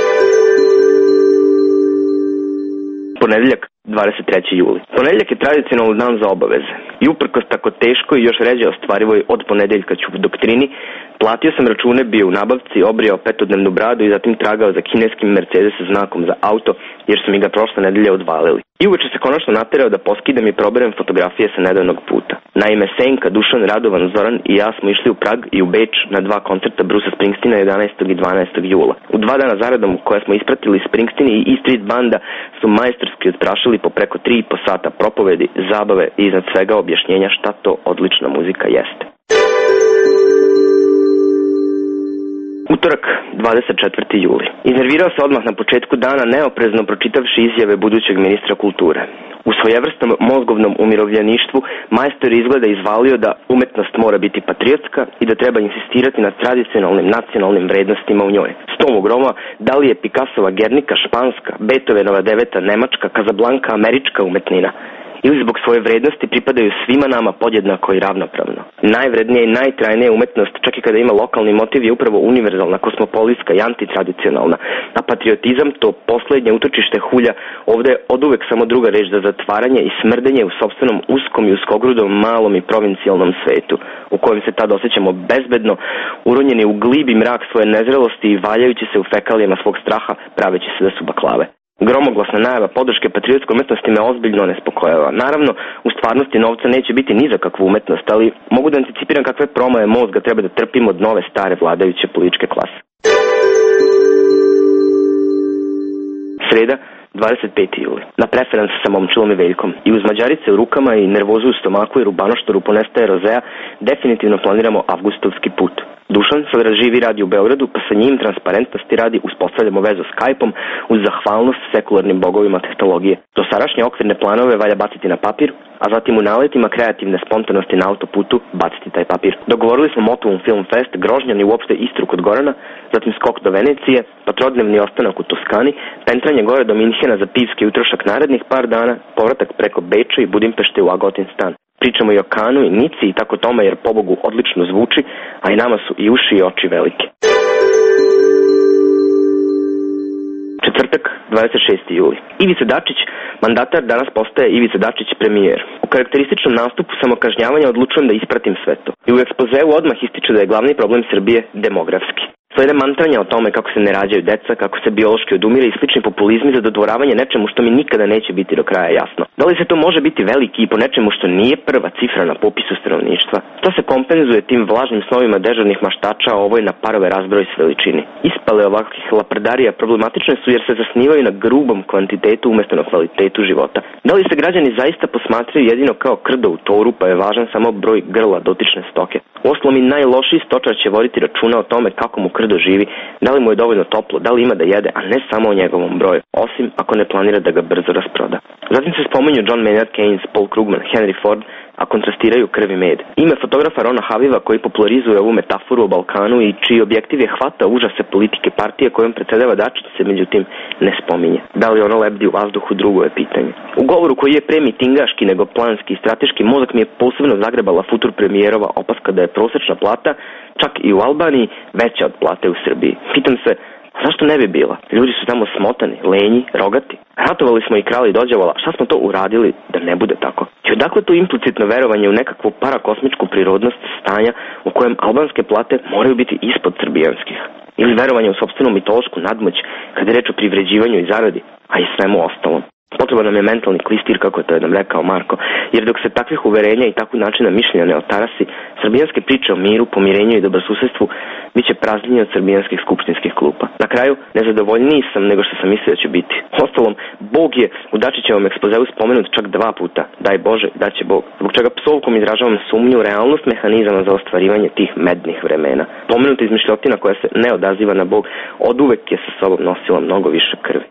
Ponedeljak, 23. juli. Ponedeljak je tradicionalno dan za obaveze. I uprkos tako teško i još ređe ostvarivoj od ponedeljka ću u doktrini, platio sam račune, bio u nabavci, obrijao petodnevnu bradu i zatim tragao za kineskim Mercedes znakom za auto, jer su mi ga prošle nedelje odvalili. I uveče se konačno naterao da poskidam i proberem fotografije sa nedavnog puta. Naime, Senka, Dušan, Radovan, Zoran i ja smo išli u Prag i u Beč na 2 koncerta Brusa Springsteena 11. i 12. jula. U 2 dana zaredom koje smo ispratili Springsteen i E Street banda su majstorski odprašili po preko 3,5 sata propovedi, zabave i iznad svega objašnjenja šta to odlična muzika jeste. Utorak, 24. juli. Iznervirao se odmah na početku dana, neoprezno pročitavši izjave budućeg ministra kulture. U svojevrsnom mozgovnom umirovljeništvu majstor izgleda izvalio da umetnost mora biti patriotska i da treba insistirati na tradicionalnim nacionalnim vrednostima u njoj. S tom ogroma, da li je Picassova Gernika španska, Beethovenova Deveta nemačka, Kazablanka američka umetnina, ili zbog svoje vrednosti pripadaju svima nama podjednako i ravnopravno. Najvrednija i najtrajnija umetnost, čak i kada ima lokalni motiv, je upravo univerzalna, kosmopolitska i antitradicionalna. A patriotizam, to poslednje utočište hulja, ovde je oduvek samo druga reč za zatvaranje i smrdenje u sopstvenom uskom i uskogrudom malom i provincijalnom svetu, u kojem se tad osjećamo bezbedno, uronjeni u glibi mrak svoje nezrelosti i valjajući se u fekalijama svog straha, praveći se da su baklave. Gromoglasna najava podrške patriotskoj umetnosti me ozbiljno nespokojava. Naravno, u stvarnosti novca neće biti ni za kakvu umetnost, ali mogu da anticipiram kakve promaje mozga treba da trpimo od nove stare vladajuće političke klase. Sreda, 25. juli. Na preferans sa momčilom i Veljkom. I uz mađarice u rukama i nervozu u stomaku i rubanoštoru ponestaje rozea, definitivno planiramo avgustovski put. Dušan sad živi radi u Beogradu, pa sa njim transparentnosti radi uspostavljamo vezu Skype-om uz zahvalnost sekularnim bogovima tehnologije. Dosadašnje okvirne planove valja baciti na papir, a zatim u naletima kreativne spontanosti na autoputu baciti taj papir. Dogovorili smo Motovum Film Fest, Grožnjan i uopšte Istru kod Gorana, zatim skok do Venecije, pa trodnevni ostanak u Toskani, pentranje gore do Minhena za pivski utrošak narednih par dana, povratak preko Beča i Budimpešte u Agotin stan. Pričamo i o Kanu i Nici i tako tome jer pobogu odlično zvuči, a i nama su i uši i oči velike. Četvrtak, 26. juli. Ivica Dačić, mandatar, danas postaje Ivica Dačić premijer. U karakterističnom nastupu samokažnjavanja odlučujem da ispratim sve to. I u ekspozeu odmah ističe da je glavni problem Srbije demografski. Slede mantranja o tome kako se ne rađaju deca, kako se biološki odumire i slični populizmi za dodvoravanje nečemu što mi nikada neće biti do kraja jasno. Da li se to može biti veliki i po nečemu što nije prva cifra na popisu stanovništva? To se kompenzuje tim vlažnim snovima dežurnih maštača, a ovoj na parove razbroj s veličini. Ispale ovakvih laprdarija problematične su jer se zasnivaju na grubom kvantitetu umjesto na kvalitetu života. Da li se građani zaista posmatraju jedino kao krdo u toru, pa je važan samo broj grla dotične stoke? Uostalom i najlošiji stočar će voditi računa o tome kako mu krdo živi, da li mu je dovoljno toplo, da li ima da jede, a ne samo o njegovom broju, osim ako ne planira da ga brzo rasproda. Zatim se spominju John Maynard Keynes, Paul Krugman, Henry Ford, a kontrastiraju krv i med. Ime fotografa Rona Haviva koji popularizuje ovu metaforu o Balkanu i čiji objektiv je hvata užase politike partije kojom predsedava Dačić se međutim ne spominje. Da li ono lebdi u vazduhu, drugo je pitanje. U govoru koji je pre mitingaški nego planski i strateški, mozak mi je posebno zagrebala futur premijerova opaska da je prosečna plata čak i u Albaniji veća od plate u Srbiji. Pitam se, zašto ne bi bila? Ljudi su tamo smotani, lenji, rogati. Ratovali smo i krali dođevala, šta smo to uradili da ne bude tako? I odakle to implicitno verovanje u nekakvu parakosmičku prirodnost stanja u kojem albanske plate moraju biti ispod srbijanskih? Ili verovanje u sopstvenu mitološku nadmoć kada je reč o privređivanju i zaradi, a i svemu ostalom? Potreban nam je mentalni klistir, kako je to nam rekao Marko, jer dok se takvih uverenja i takvih načina mišljenja ne otarasi, srbijanske priče o miru, pomirenju i dobrosusedstvu bit će praznije od srbijanskih skupštinskih klupa. Na kraju, nezadovoljniji sam nego što sam mislio da će biti. Ostalom, Bog je u Dačićevom ekspozeu spomenut čak 2 puta. Daj Bože, daće Bog. Zbog čega psovkom izražavam sumnju u realnost mehanizama za ostvarivanje tih mednih vremena. Pomenuta izmišljotina koja se ne odaziva na Bog oduvek je sa sobom nosila mnogo više krvi.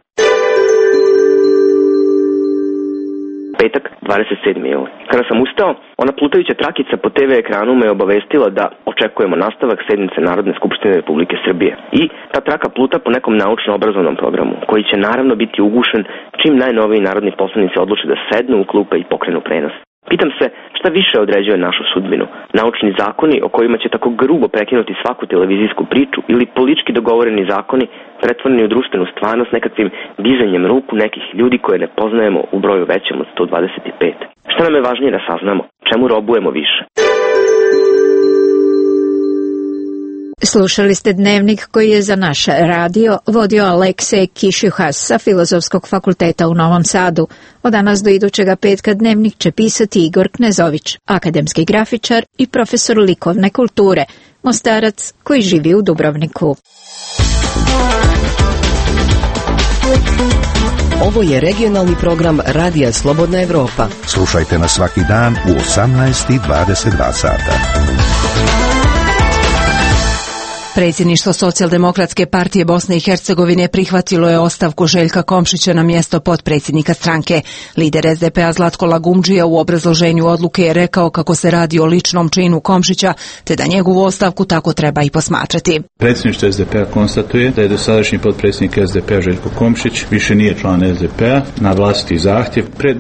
Petak, 27. juli. Kada sam ustao, ona plutajuća trakica po TV ekranu me obavestila da očekujemo nastavak sednice Narodne skupštine Republike Srbije. I ta traka pluta po nekom naučno-obrazovnom programu, koji će naravno biti ugušen čim najnoviji narodni poslanici odluče da sednu u klupe i pokrenu prenos. Pitam se šta više određuje našu sudbinu, naučni zakoni o kojima će tako grubo prekinuti svaku televizijsku priču ili politički dogovoreni zakoni pretvoreni u društvenu stvarnost nekakvim dizanjem ruku nekih ljudi koje ne poznajemo u broju većem od 125. Šta nam je važnije da saznamo? Čemu robujemo više? Slušali ste dnevnik koji je za naš radio vodio Aleksej Kišjuhas sa Filozofskog fakulteta u Novom Sadu. Od danas do idućega petka dnevnik će pisati Igor Knezović, akademski grafičar i profesor likovne kulture, Mostarac koji živi u Dubrovniku. Ovo je regionalni program Radija Slobodna Evropa. Slušajte nas svaki dan u 18:22 sata. Predsjedništvo Socijaldemokratske partije Bosne i Hercegovine prihvatilo je ostavku Željka Komšića na mjesto potpredsjednika stranke. Lider SDP-a Zlatko Lagumdžija u obrazloženju odluke je rekao kako se radi o ličnom činu Komšića, te da njegovu ostavku tako treba i posmatrati. Predsjedništvo SDP-a konstatuje da je dosadašnji potpredsjednik SDP-a Željko Komšić više nije član SDP-a na vlastiti zahtjev. Pred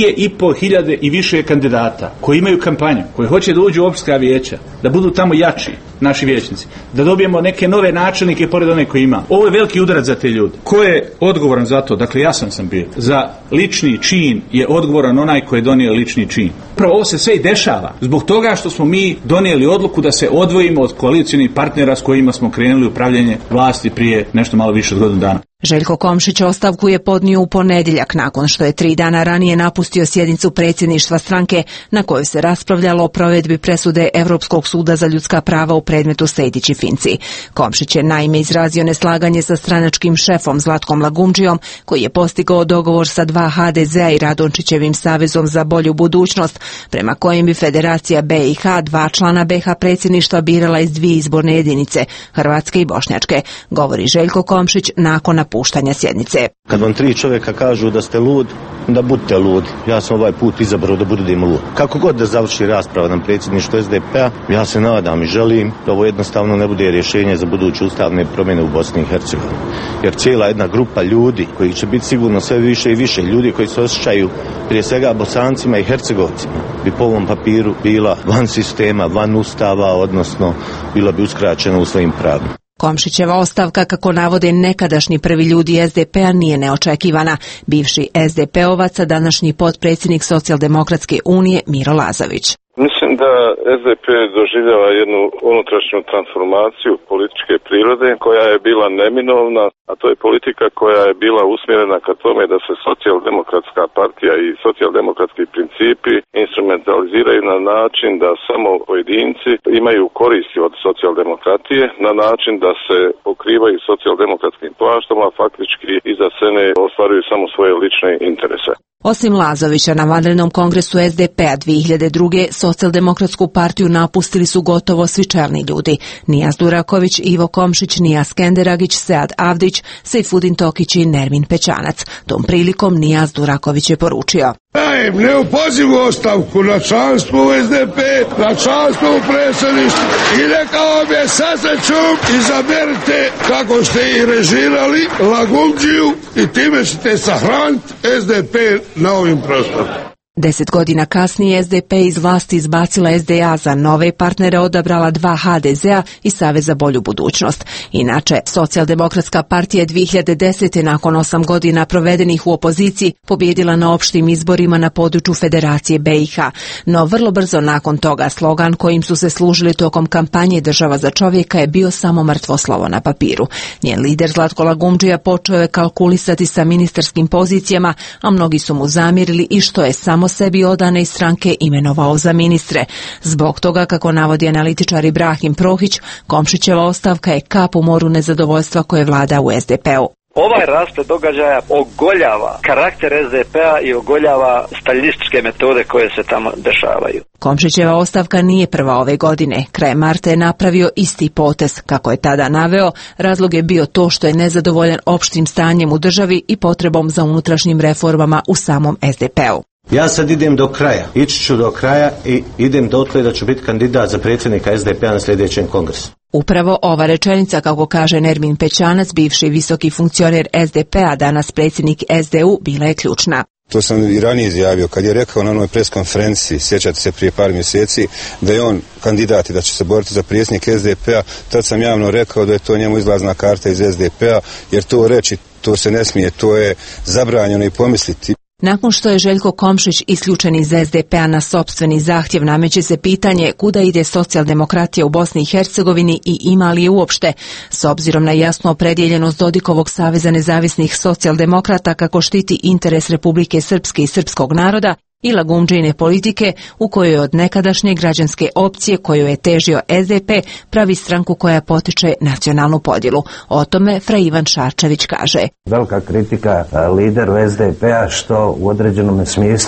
2.500 i više kandidata koji imaju kampanju, koji hoće da uđu u općinska vijeća, da budu tamo jači naši vijećnici, da dobijemo neke nove načelnike pored one koji ima. Ovo je veliki udarac za te ljude. Ko je odgovoran za to? Dakle, ja sam bio. Za lični čin je odgovoran onaj koji je donio lični čin. Upravo ovo se sve i dešava zbog toga što smo mi donijeli odluku da se odvojimo od koalicijskih partnera s kojima smo krenuli upravljanje vlasti prije nešto malo više od godinu dana. Željko Komšić ostavku je podnio u ponedjeljak nakon što je 3 dana ranije napustio sjednicu predsjedništva stranke na kojoj se raspravljalo o provedbi presude Europskog suda za ljudska prava u predmetu Sejdić i Finci. Komšić je naime izrazio neslaganje sa stranačkim šefom Zlatkom Lagumdžijom koji je postigao dogovor sa 2 HDZ-a i Radončićevim savezom za bolju budućnost prema kojem bi Federacija BiH 2 člana BiH predsjedništva birala iz 2 izborne jedinice, Hrvatske i Bošnjačke, govori Željko Komšić nakon napuštanja sjednice. Kad vam 3 čovjeka kažu da ste lud, da budete ludi. Ja sam ovaj put izabrao da budem lud. Kako god da završi rasprava na predsjedništvu SDP-a, ja se nadam i želim da ovo jednostavno ne bude rješenje za buduće ustavne promjene u Bosni i Hercegovini. Jer cijela jedna grupa ljudi, koji će biti sigurno sve više i više, ljudi koji se osjećaju prije svega Bosancima i Hercegovcima, bi po ovom papiru bila van sistema, van ustava, odnosno bila bi uskraćena u svojim pravima. Komšićeva ostavka, kako navode nekadašnji prvi ljudi SDP-a, nije neočekivana. Bivši SDP-ovac, a današnji potpredsjednik Socijaldemokratske unije Miro Lazović. Mislim da SDP doživljava jednu unutrašnju transformaciju političke prirode koja je bila neminovna, a to je politika koja je bila usmjerena ka tome da se socijaldemokratska partija i socijaldemokratski principi instrumentaliziraju na način da samo pojedinci imaju koristi od socijaldemokratije, na način da se pokrivaju socijaldemokratskim plaštom, a faktički iza sebe ostvaruju samo svoje lične interese. Osim Lazovića, na vanrednom kongresu SDP-a 2002. Socijaldemokratsku partiju napustili su gotovo svi čelni ljudi. Nijaz Duraković, Ivo Komšić, Nijaz Skenderagić, Sead Avdić, Sejfudin Tokić i Nermin Pećanac. Tom prilikom Nijaz Duraković je poručio: dajem neopozivu ostavku na članstvo u SDP, na članstvo u predsjedništvu i neka vam je sasrećom, izaberite kako ste i režirali Lagumdžiju i time ćete sahraniti SDP na ovim prostorima. 10 godina kasnije SDP iz vlasti izbacila SDA, za nove partnere odabrala 2 HDZ-a i Savez za bolju budućnost. Inače, Socijaldemokratska partija 2010. nakon 8 godina provedenih u opoziciji pobijedila na opštim izborima na području Federacije BiH. No vrlo brzo nakon toga slogan kojim su se služili tokom kampanje Država za čovjeka je bio samo mrtvo slovo na papiru. Njen lider Zlatko Lagumdžija počeo je kalkulisati sa ministarskim pozicijama, a mnogi su mu zamjerili i što je samo sebi odane iz stranke imenovao za ministre. Zbog toga, kako navodi analitičar Ibrahim Prohić, Komšićeva ostavka je kap u moru nezadovoljstva koje vlada u SDP-u. Ovaj rasplet događaja ogoljava karakter SDP-a i ogoljava staljinističke metode koje se tamo dešavaju. Komšićeva ostavka nije prva ove godine. Krajem marta je napravio isti potez. Kako je tada naveo, razlog je bio to što je nezadovoljan opštim stanjem u državi i potrebom za unutrašnjim reformama u samom SDP-u. Ja sad idem do kraja, ići ću do kraja i idem dotle da ću biti kandidat za predsjednika SDP-a na sljedećem kongresu. Upravo ova rečenica, kako kaže Nermin Pećanac, bivši visoki funkcioner SDP-a, danas predsjednik SDU, bila je ključna. To sam i ranije izjavio, kad je rekao na onoj pres konferenciji, sjećate se prije par mjeseci, da je on kandidat i da će se boriti za predsjednik SDP-a, tad sam javno rekao da je to njemu izlazna karta iz SDP-a, jer to reći, to se ne smije, to je zabranjeno i pomisliti. Nakon što je Željko Komšić isključen iz SDP-a na sopstveni zahtjev, nameće se pitanje kuda ide socijaldemokratija u Bosni i Hercegovini i ima li je uopšte, s obzirom na jasnu opredjeljenost Dodikovog Saveza nezavisnih socijaldemokrata kako štiti interes Republike Srpske i srpskog naroda, i Lagumdžijine politike u kojoj od nekadašnje građanske opcije koju je težio SDP pravi stranku koja potiče nacionalnu podjelu. O tome Fra Ivan Šarčević kaže: velika kritika lideru SDP-a što u određenom smislu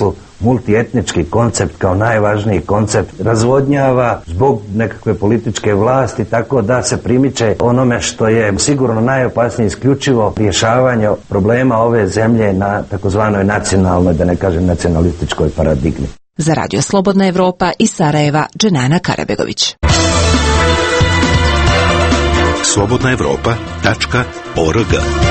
multietnički koncept kao najvažniji koncept razvodnjava zbog nekakve političke vlasti, tako da se primiče onome što je sigurno najopasnije, isključivo rješavanje problema ove zemlje na takozvanoj nacionalnoj, da ne kažem nacionalističkoj paradigmi. Za Radio Slobodna Evropa iz Sarajeva, Dženana Karabegović. slobodnaevropa.org.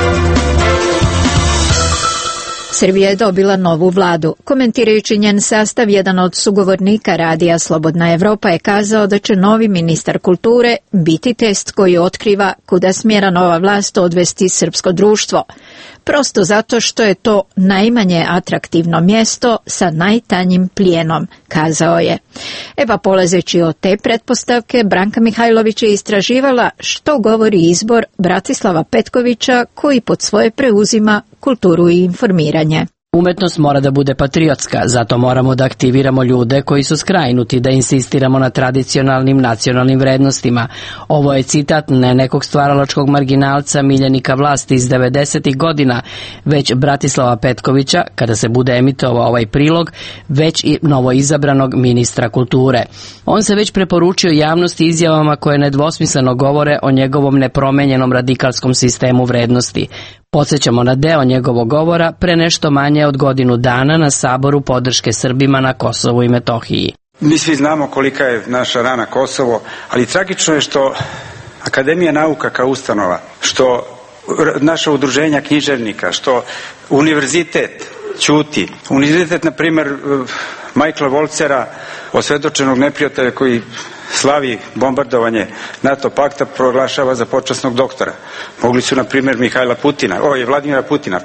Srbija je dobila novu vladu. Komentirajući njen sastav, jedan od sugovornika radija Slobodna Evropa je kazao da će novi ministar kulture biti test koji otkriva kuda smjera nova vlast odvesti srpsko društvo. Prosto zato što je to najmanje atraktivno mjesto sa najtanjim plijenom, kazao je. Eva, polazeći od te pretpostavke, Branka Mihajlović je istraživala što govori izbor Bratislava Petkovića, koji pod svoje preuzima kulturu i informiranje. Umetnost mora da bude patriotska, zato moramo da aktiviramo ljude koji su skrajnuti, da insistiramo na tradicionalnim nacionalnim vrednostima. Ovo je citat ne nekog stvaralačkog marginalca, miljenika vlasti iz 90. godina, već Bratislava Petkovića, kada se bude emitovao ovaj prilog, već i novoizabranog ministra kulture. On se već preporučio javnosti izjavama koje nedvosmisleno govore o njegovom nepromenjenom radikalskom sistemu vrednosti. Podsjećamo na deo njegovog govora pre nešto manje od godinu dana na Saboru podrške Srbima na Kosovu i Metohiji. Mi svi znamo kolika je naša rana Kosovo, ali tragično je što Akademija nauka kao ustanova, što naša udruženja književnika, što univerzitet ćuti. Univerzitet, na primjer, Michaela Volcera, osvedočenog neprijatelja koji slavi bombardovanje NATO pakta, proglašava za počasnog doktora. Mogli su, na primjer, Vladimira Putina.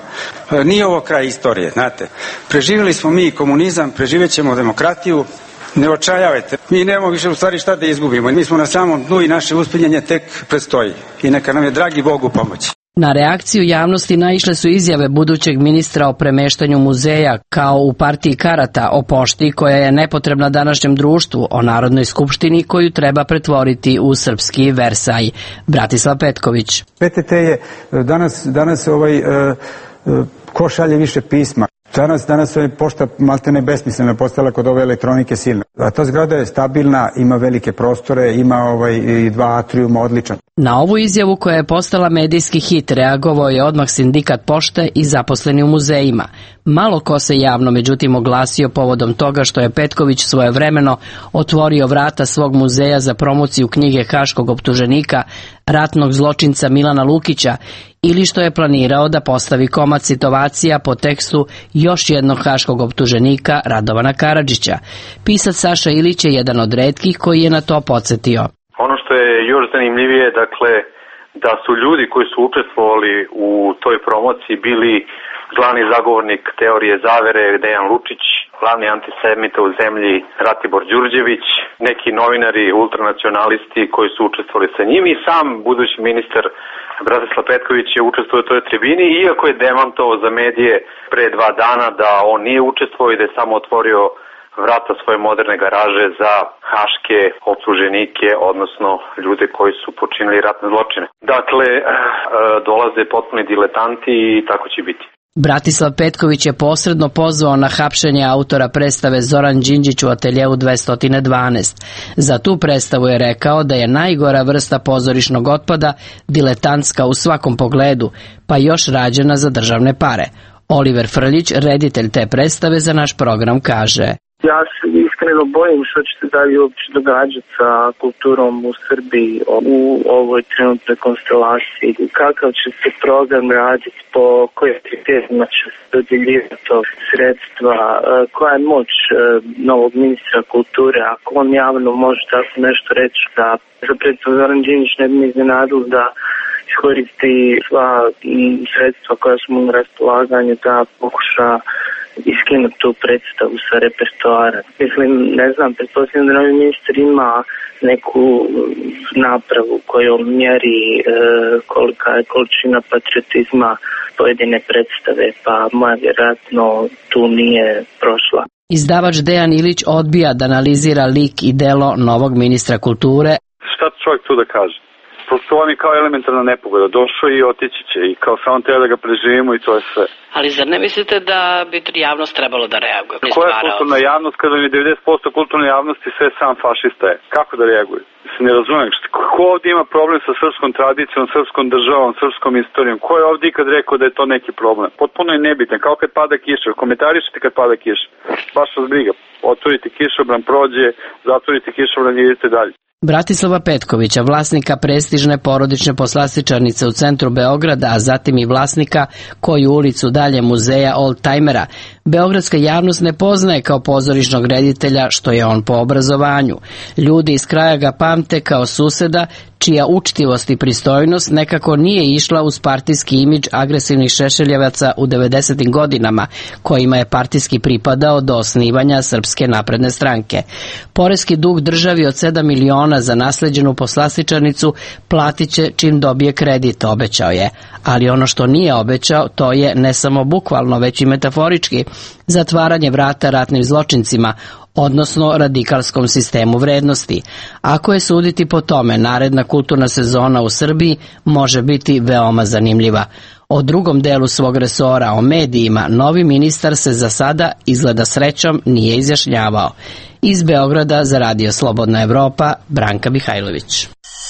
Nije ovo kraj istorije, znate. Preživjeli smo mi komunizam, preživjet ćemo demokratiju. Ne očajavajte. Mi nemamo više u stvari šta da izgubimo. Mi smo na samom dnu i naše uspinjanje tek predstoji. I neka nam je dragi Bog u pomoći. Na reakciju javnosti naišle su izjave budućeg ministra o premeštanju muzeja, kao u partiji karata, o pošti koja je nepotrebna današnjem društvu, o Narodnoj skupštini koju treba pretvoriti u srpski Versaj. Bratislav Petković. PTT je danas ko šalje više pisma. Danas je pošta maltene besmislena postala kod ove elektronike silne. A ta zgrada je stabilna, ima velike prostore, ima i dva atrijuma, odličan. Na ovu izjavu koja je postala medijski hit reagovao je odmah sindikat pošte i zaposleni u muzejima. Malo ko se javno međutim oglasio povodom toga što je Petković svojevremeno otvorio vrata svog muzeja za promociju knjige haškog optuženika, ratnog zločinca Milana Lukića, ili što je planirao da postavi komad situacija po tekstu još jednog haškog optuženika Radovana Karadžića. Pisac Saša Ilić je jedan od retkih koji je na to podsjetio. Ono što je još zanimljivije, dakle, da su ljudi koji su učestvovali u toj promociji bili glavni zagovornik teorije zavere Dejan Lučić, glavni antisemita u zemlji Ratibor Đurđević, neki novinari, ultranacionalisti koji su učestvovali sa njim i sam budući ministar Bratislav Petković je učestvovao u toj tribini, iako je demantovao za medije pre 2 dana da on nije učestvovao i da je samo otvorio vrata svoje moderne garaže za haške optuženike, odnosno ljude koji su počinili ratne zločine. Dakle, dolaze potpuni diletanti i tako će biti. Bratislav Petković je posredno pozvao na hapšenje autora predstave Zoran Đinđić u ateljeu 212. Za tu predstavu je rekao da je najgora vrsta pozorišnog otpada, diletantska u svakom pogledu, pa još rađena za državne pare. Oliver Frljić, reditelj te predstave, za naš program kaže: Ja se iskreno bojim što će se dalje uopće događati sa kulturom u Srbiji u ovoj trenutnoj konstelaciji. Kakav će se program raditi, po kojim kriterijima će se dodjeljivati sredstva, koja je moć novog ministra kulture, ako on javno može tako nešto reći da za predstavu Zoran Đinđić ne bi mi iznenadilo da iskoristi sva sredstva koja su mu na raspolaganju da pokuša iskinuti tu predstavu sa repertoara. Mislim, ne znam, pretpostavljam da novi ministar ima neku napravu kojom mjeri kolika je količina patriotizma pojedine predstave, pa moja vjerojatno tu nije prošla. Izdavač Dejan Ilić odbija da analizira lik i delo novog ministra kulture. Šta čovjek tu da kaže? To vam je kao elementarna nepogoda, došao i otići će i kao samo treba da ga preživimo i to je sve. Ali zar ne mislite da bi javnost trebalo da reaguje? Koja je kulturna javnost kada mi 90% kulturne javnosti sve sam fašista je? Kako da reaguje? Ne razumijem. Ko ovdje ima problem sa srpskom tradicijom, srpskom državom, srpskom istorijom? Ko je ovdje ikad rekao da je to neki problem? Potpuno je nebitan, kao kad pada kiša. Komentarišite kad pada kiša. Baš vas briga. Otvorite kišobran, prođe, zatvorite kišobran i idete dalje. Bratislava Petkovića, vlasnika prestižne porodične poslastičarnice u centru Beograda, a zatim i vlasnika koju ulicu dalje muzeja oldtajmera, beogradska javnost ne poznaje kao pozorišnog reditelja, što je on po obrazovanju. Ljudi iz kraja ga pamte kao suseda, čija učtivost i pristojnost nekako nije išla uz partijski imidž agresivnih šešeljevaca u 90. godinama, kojima je partijski pripadao do osnivanja Srpske napredne stranke. Poreski dug državi od 7 miliona za nasleđenu poslastičarnicu platit će čim dobije kredit, obećao je. Ali ono što nije obećao, to je ne samo bukvalno, već i metaforički, zatvaranje vrata ratnim zločincima, odnosno radikalskom sistemu vrednosti. Ako je suditi po tome, naredna kulturna sezona u Srbiji može biti veoma zanimljiva. O drugom delu svog resora, o medijima, novi ministar se za sada, izgleda srećom, nije izjašnjavao. Iz Beograda za Radio Slobodna Evropa, Branka Mihajlović.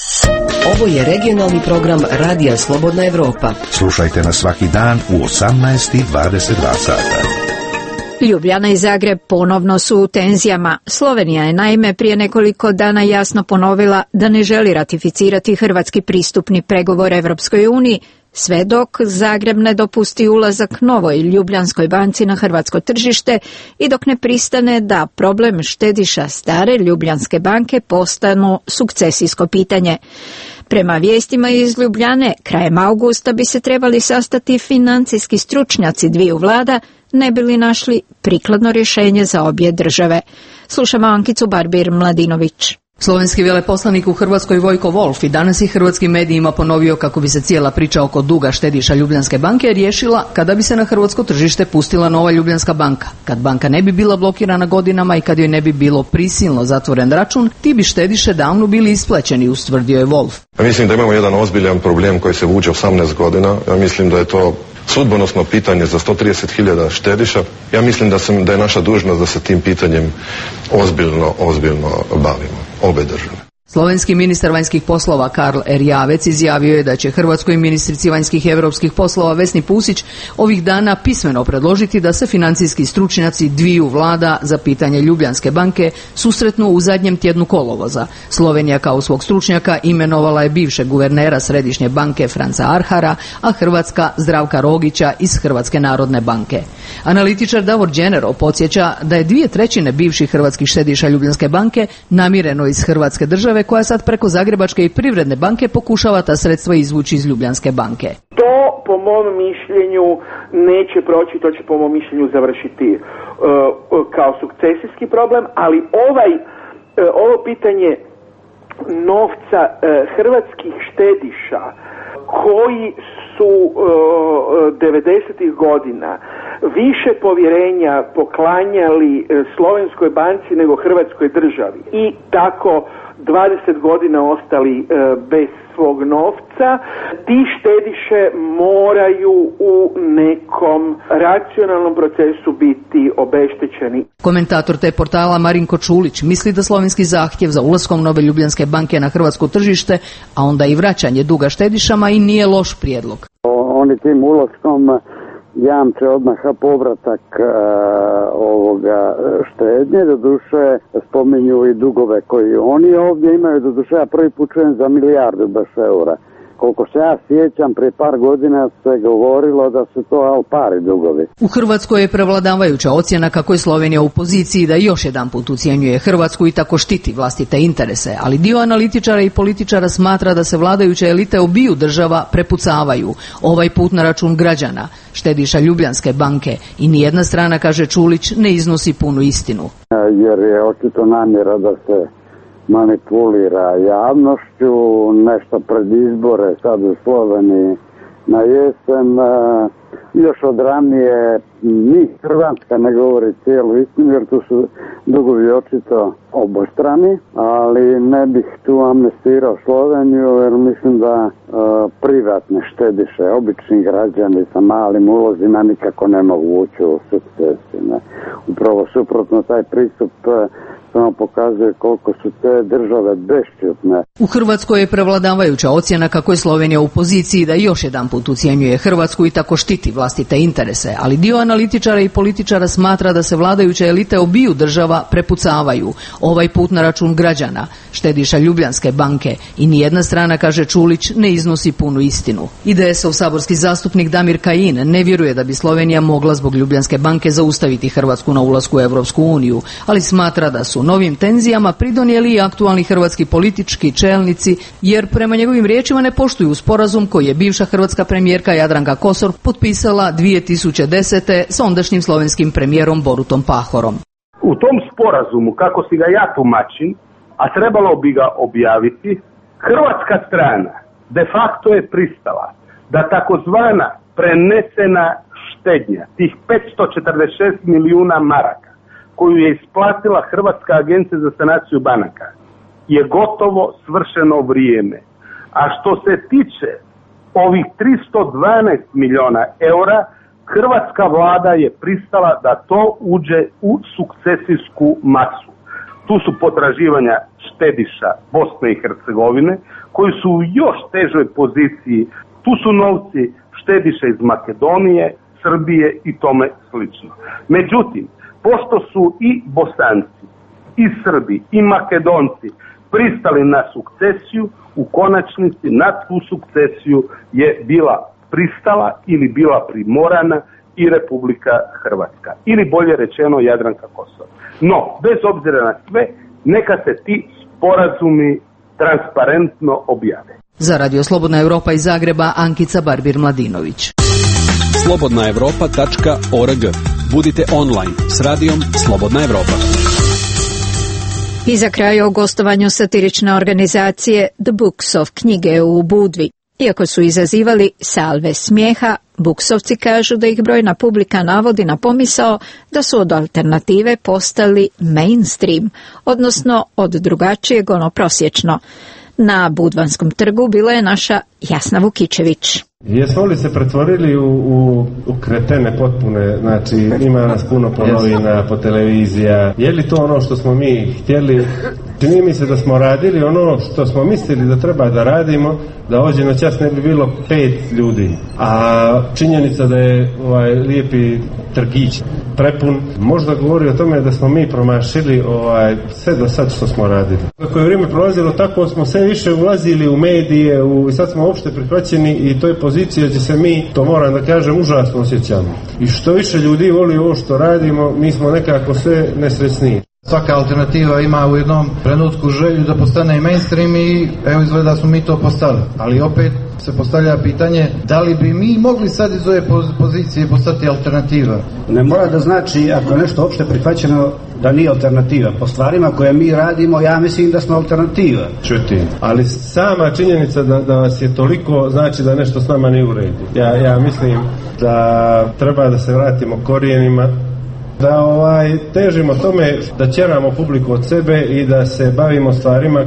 Ovo je regionalni program Radija Slobodna Evropa. Slušajte nas svaki dan u 18:22 sata. Ljubljana i Zagreb ponovno su u tenzijama. Slovenija je naime prije nekoliko dana jasno ponovila da ne želi ratificirati hrvatski pristupni pregovor Evropskoj uniji, sve dok Zagreb ne dopusti ulazak novoj Ljubljanskoj banci na hrvatsko tržište i dok ne pristane da problem štediša stare Ljubljanske banke postanu sukcesijsko pitanje. Prema vijestima iz Ljubljane, krajem augusta bi se trebali sastati financijski stručnjaci dviju vlada, ne bi li našli prikladno rješenje za obje države. Slušamo Ankicu Barbir-Mladinović. Slovenski veleposlanik u Hrvatskoj Vojko Wolf i danas je hrvatskim medijima ponovio kako bi se cijela priča oko duga štediša Ljubljanske banke riješila kada bi se na hrvatsko tržište pustila nova Ljubljanska banka. Kad banka ne bi bila blokirana godinama i kad joj ne bi bilo prisilno zatvoren račun, ti bi štediše davno bili isplaćeni, ustvrdio je Wolf. Mislim da imamo jedan ozbiljan problem koji se vuče 18 godina. Ja mislim da je to sudbonosno pitanje za 130.000 štediša. Ja mislim da je naša dužnost da se tim pitanjem ozbiljno bavimo, obe države. Slovenski ministar vanjskih poslova Karl Erjavec izjavio je da će hrvatskoj ministrici vanjskih i europskih poslova Vesni Pusić ovih dana pismeno predložiti da se financijski stručnjaci dviju vlada za pitanje Ljubljanske banke susretnu u zadnjem tjednu kolovoza. Slovenija kao svog stručnjaka imenovala je bivšeg guvernera Središnje banke Franca Arhara, a Hrvatska Zdravka Rogića iz Hrvatske narodne banke. Analitičar Davor Đenero podsjeća da je 2/3 bivših hrvatskih štediša Ljubljanske banke namireno iz Hrvatske države, koja sad preko Zagrebačke i Privredne banke pokušava ta sredstva izvući iz Ljubljanske banke. To po mom mišljenju neće proći, to će po mom mišljenju završiti kao sukcesijski problem, ali ovo pitanje novca hrvatskih štediša koji su 90. godina više povjerenja poklanjali Slovenskoj banci nego Hrvatskoj državi i tako 20 godina ostali bez svog novca, ti štediše moraju u nekom racionalnom procesu biti obeštećeni. Komentator te portala Marinko Čulić misli da slovenski zahtjev za ulaskom nove Ljubljanske banke na hrvatsko tržište, a onda i vraćanje duga štedišama, i nije loš prijedlog. Oni tim ulaskom jamče odmah povratak ovoga štednje, doduše spominju i dugove koji oni ovdje imaju, doduše ja prvi put čujem za milijardu baš eura. Koliko se ja sjećam, prije par godina se govorilo da su to alpari dugovi. U Hrvatskoj je prevladavajuća ocjena kako je Slovenija u poziciji da još jedan put ucjenjuje Hrvatsku i tako štiti vlastite interese, ali dio analitičara i političara smatra da se vladajuće elite obiju država prepucavaju, ovaj put na račun građana, štediša Ljubljanske banke, i nijedna strana, kaže Čulić, ne iznosi punu istinu. Jer je očito namjera da se manipulira javnošću, nešto pred izbore sad u Sloveniji na jesen, još od ranije ni Hrvatska ne govori cijelu istinu, jer tu su dugovi očito obostrani, ali ne bih tu amnestirao Sloveniju, jer mislim da privatne štediše, obični građani sa malim ulozima nikako ne mogu ući u sukcesiju. Upravo suprotno, taj pristup samo pokazuje koliko su te države bešćutne. U Hrvatskoj je prevladavajuća ocjena kako je Slovenija u poziciji da još jedanput ucjenjuje Hrvatsku i tako štiti vlastite interese, ali dio analitičara i političara smatra da se vladajuće elite obiju država prepucavaju, ovaj put na račun građana, štediša Ljubljanske banke, i nijedna strana, kaže Čulić, ne iznosi punu istinu. IDS-ov saborski zastupnik Damir Kajin ne vjeruje da bi Slovenija mogla zbog Ljubljanske banke zaustaviti Hrvatsku na ulasku u Europsku uniju, ali smatra da su novim tenzijama pridonijeli i aktualni hrvatski politički čelnici, jer prema njegovim riječima ne poštuju sporazum koji je bivša hrvatska premijerka Jadranka Kosor potpisala 2010. s ondašnjim slovenskim premijerom Borutom Pahorom. U tom sporazumu, kako si ga ja tumačim, a trebalo bi ga objaviti, hrvatska strana de facto je pristala da takozvana prenesena štednja, tih 546 milijuna maraka, koju je isplatila Hrvatska agencija za sanaciju banaka, je gotovo svršeno vrijeme. A što se tiče ovih 312 milijuna eura, hrvatska vlada je pristala da to uđe u sukcesijsku masu. Tu su potraživanja štediša Bosne i Hercegovine, koji su u još težoj poziciji. Tu su novci štediša iz Makedonije, Srbije i tome slično. Međutim, pošto su i Bosanci, i Srbi, i Makedonci pristali na sukcesiju, u konačnici na tu sukcesiju je bila pristala ili bila primorana i Republika Hrvatska. Ili bolje rečeno Jadranka Kosor. No, bez obzira na sve, neka se ti sporazumi transparentno objave. Za Radio Slobodna Europa iz Zagreba, Ankica Barbir-Mladinović. slobodnaevropa.org. Budite online s radijom Slobodna Evropa. I za kraj o gostovanju satirične organizacije The Books of knjige u Budvi. Iako su izazivali salve smijeha, Buksovci kažu da ih brojna publika navodi na pomisao da su od alternative postali mainstream, odnosno od drugačijeg ono prosječno. Na Budvanskom trgu bila je naša Jasna Vukičević. Jesmo li se pretvorili u kretene potpune, znači ima nas puno po novina, po televizija, je li to ono što smo mi htjeli? Čini mi se da smo radili ono što smo mislili da treba da radimo, da ovdje na čas ne bi bilo 5 ljudi, a činjenica da je lijepi trgić prepun, možda govori o tome da smo mi promašili sve do sad što smo radili. Kako je vrijeme prolazilo, tako smo sve više ulazili u medije, i sad smo uopšte prihvaćeni i to je pozicija gdje se mi, to moram da kažem, užasno osjećamo. I što više ljudi voli ovo što radimo, mi smo nekako sve nesrećniji. Svaka alternativa ima u jednom trenutku želju da postane mainstream i evo izgleda smo mi to postali. Ali opet se postavlja pitanje da li bi mi mogli sad iz ove pozicije postati alternativa. Ne mora da znači ako je nešto opšte prihvaćeno da nije alternativa. Po stvarima koje mi radimo, ja mislim da smo alternativa. Čuti, ali sama činjenica da vas je toliko znači da nešto s nama nije u redu. Ja mislim da treba da se vratimo korijenima, da težimo tome da ćeramo publiku od sebe i da se bavimo stvarima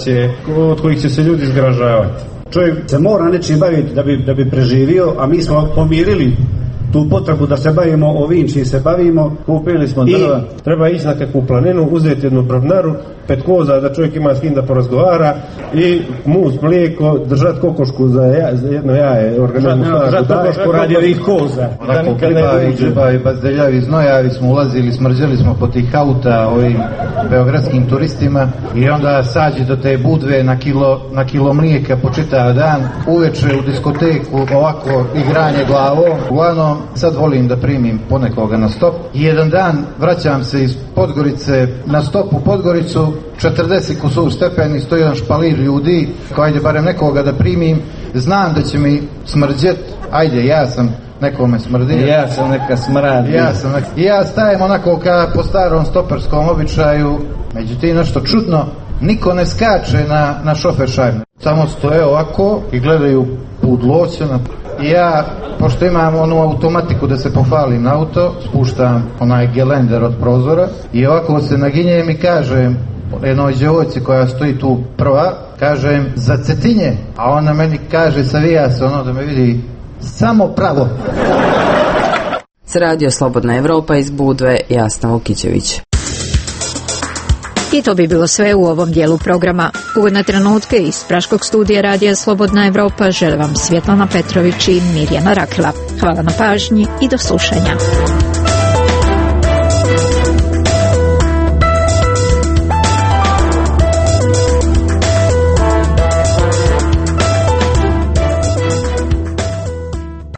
od kojih će se ljudi zgražavati. Čovjek se mora nečim baviti da bi preživio, a mi smo pomirili tu potrebu da se bavimo ovim čim se bavimo. Kupili smo drva. Treba ići na kakvu planinu, uzeti jednu brvnaru, 5 koza da čovjek ima s kim da porazgovara i mus, mlijeko, držati kokošku za jedno jaje, organizmu snagu. Držati kokošku radi ovih koza. Da nikad ne uđe. Bazdeljavi znojavi smo ulazili, smrđali smo po tih auta ovim beogradskim turistima i onda sađi do te Budve na kilo mlijeka po čitav dan, uveče u diskoteku ovako igranje glavom. Uglavnom sad volim da primim ponekoga na stop. Jedan dan vraćam se iz Podgorice na stop u Podgoricu, 40 kusur stepeni, stoji jedan špalir ljudi, kao ajde barem nekoga da primim, znam da će mi smrđet, ajde ja sam nekome smrdim. Ja sam neka smrad. I ja stajem onako po starom stoperskom običaju, međutim nešto čudno, niko ne skače na šofer šajbu. Samo stoje ovako i gledaju pudloćeno. i ja, pošto imam onu automatiku da se pofalim na auto, spuštam onaj gelender od prozora i ovako se naginjem i kažem jednoj djevojci koja stoji tu prva, kažem za Cetinje, a ona meni kaže savija se ono da me vidi samo pravo. S Radio Slobodna Evropa iz Budve, Jasna Vukićević. I to bi bilo sve u ovom dijelu programa. Uvodne trenutke iz Praškog studija Radija Slobodna Evropa žele vam Svjetlana Petrović i Mirjana Rakela. Hvala na pažnji i do slušanja.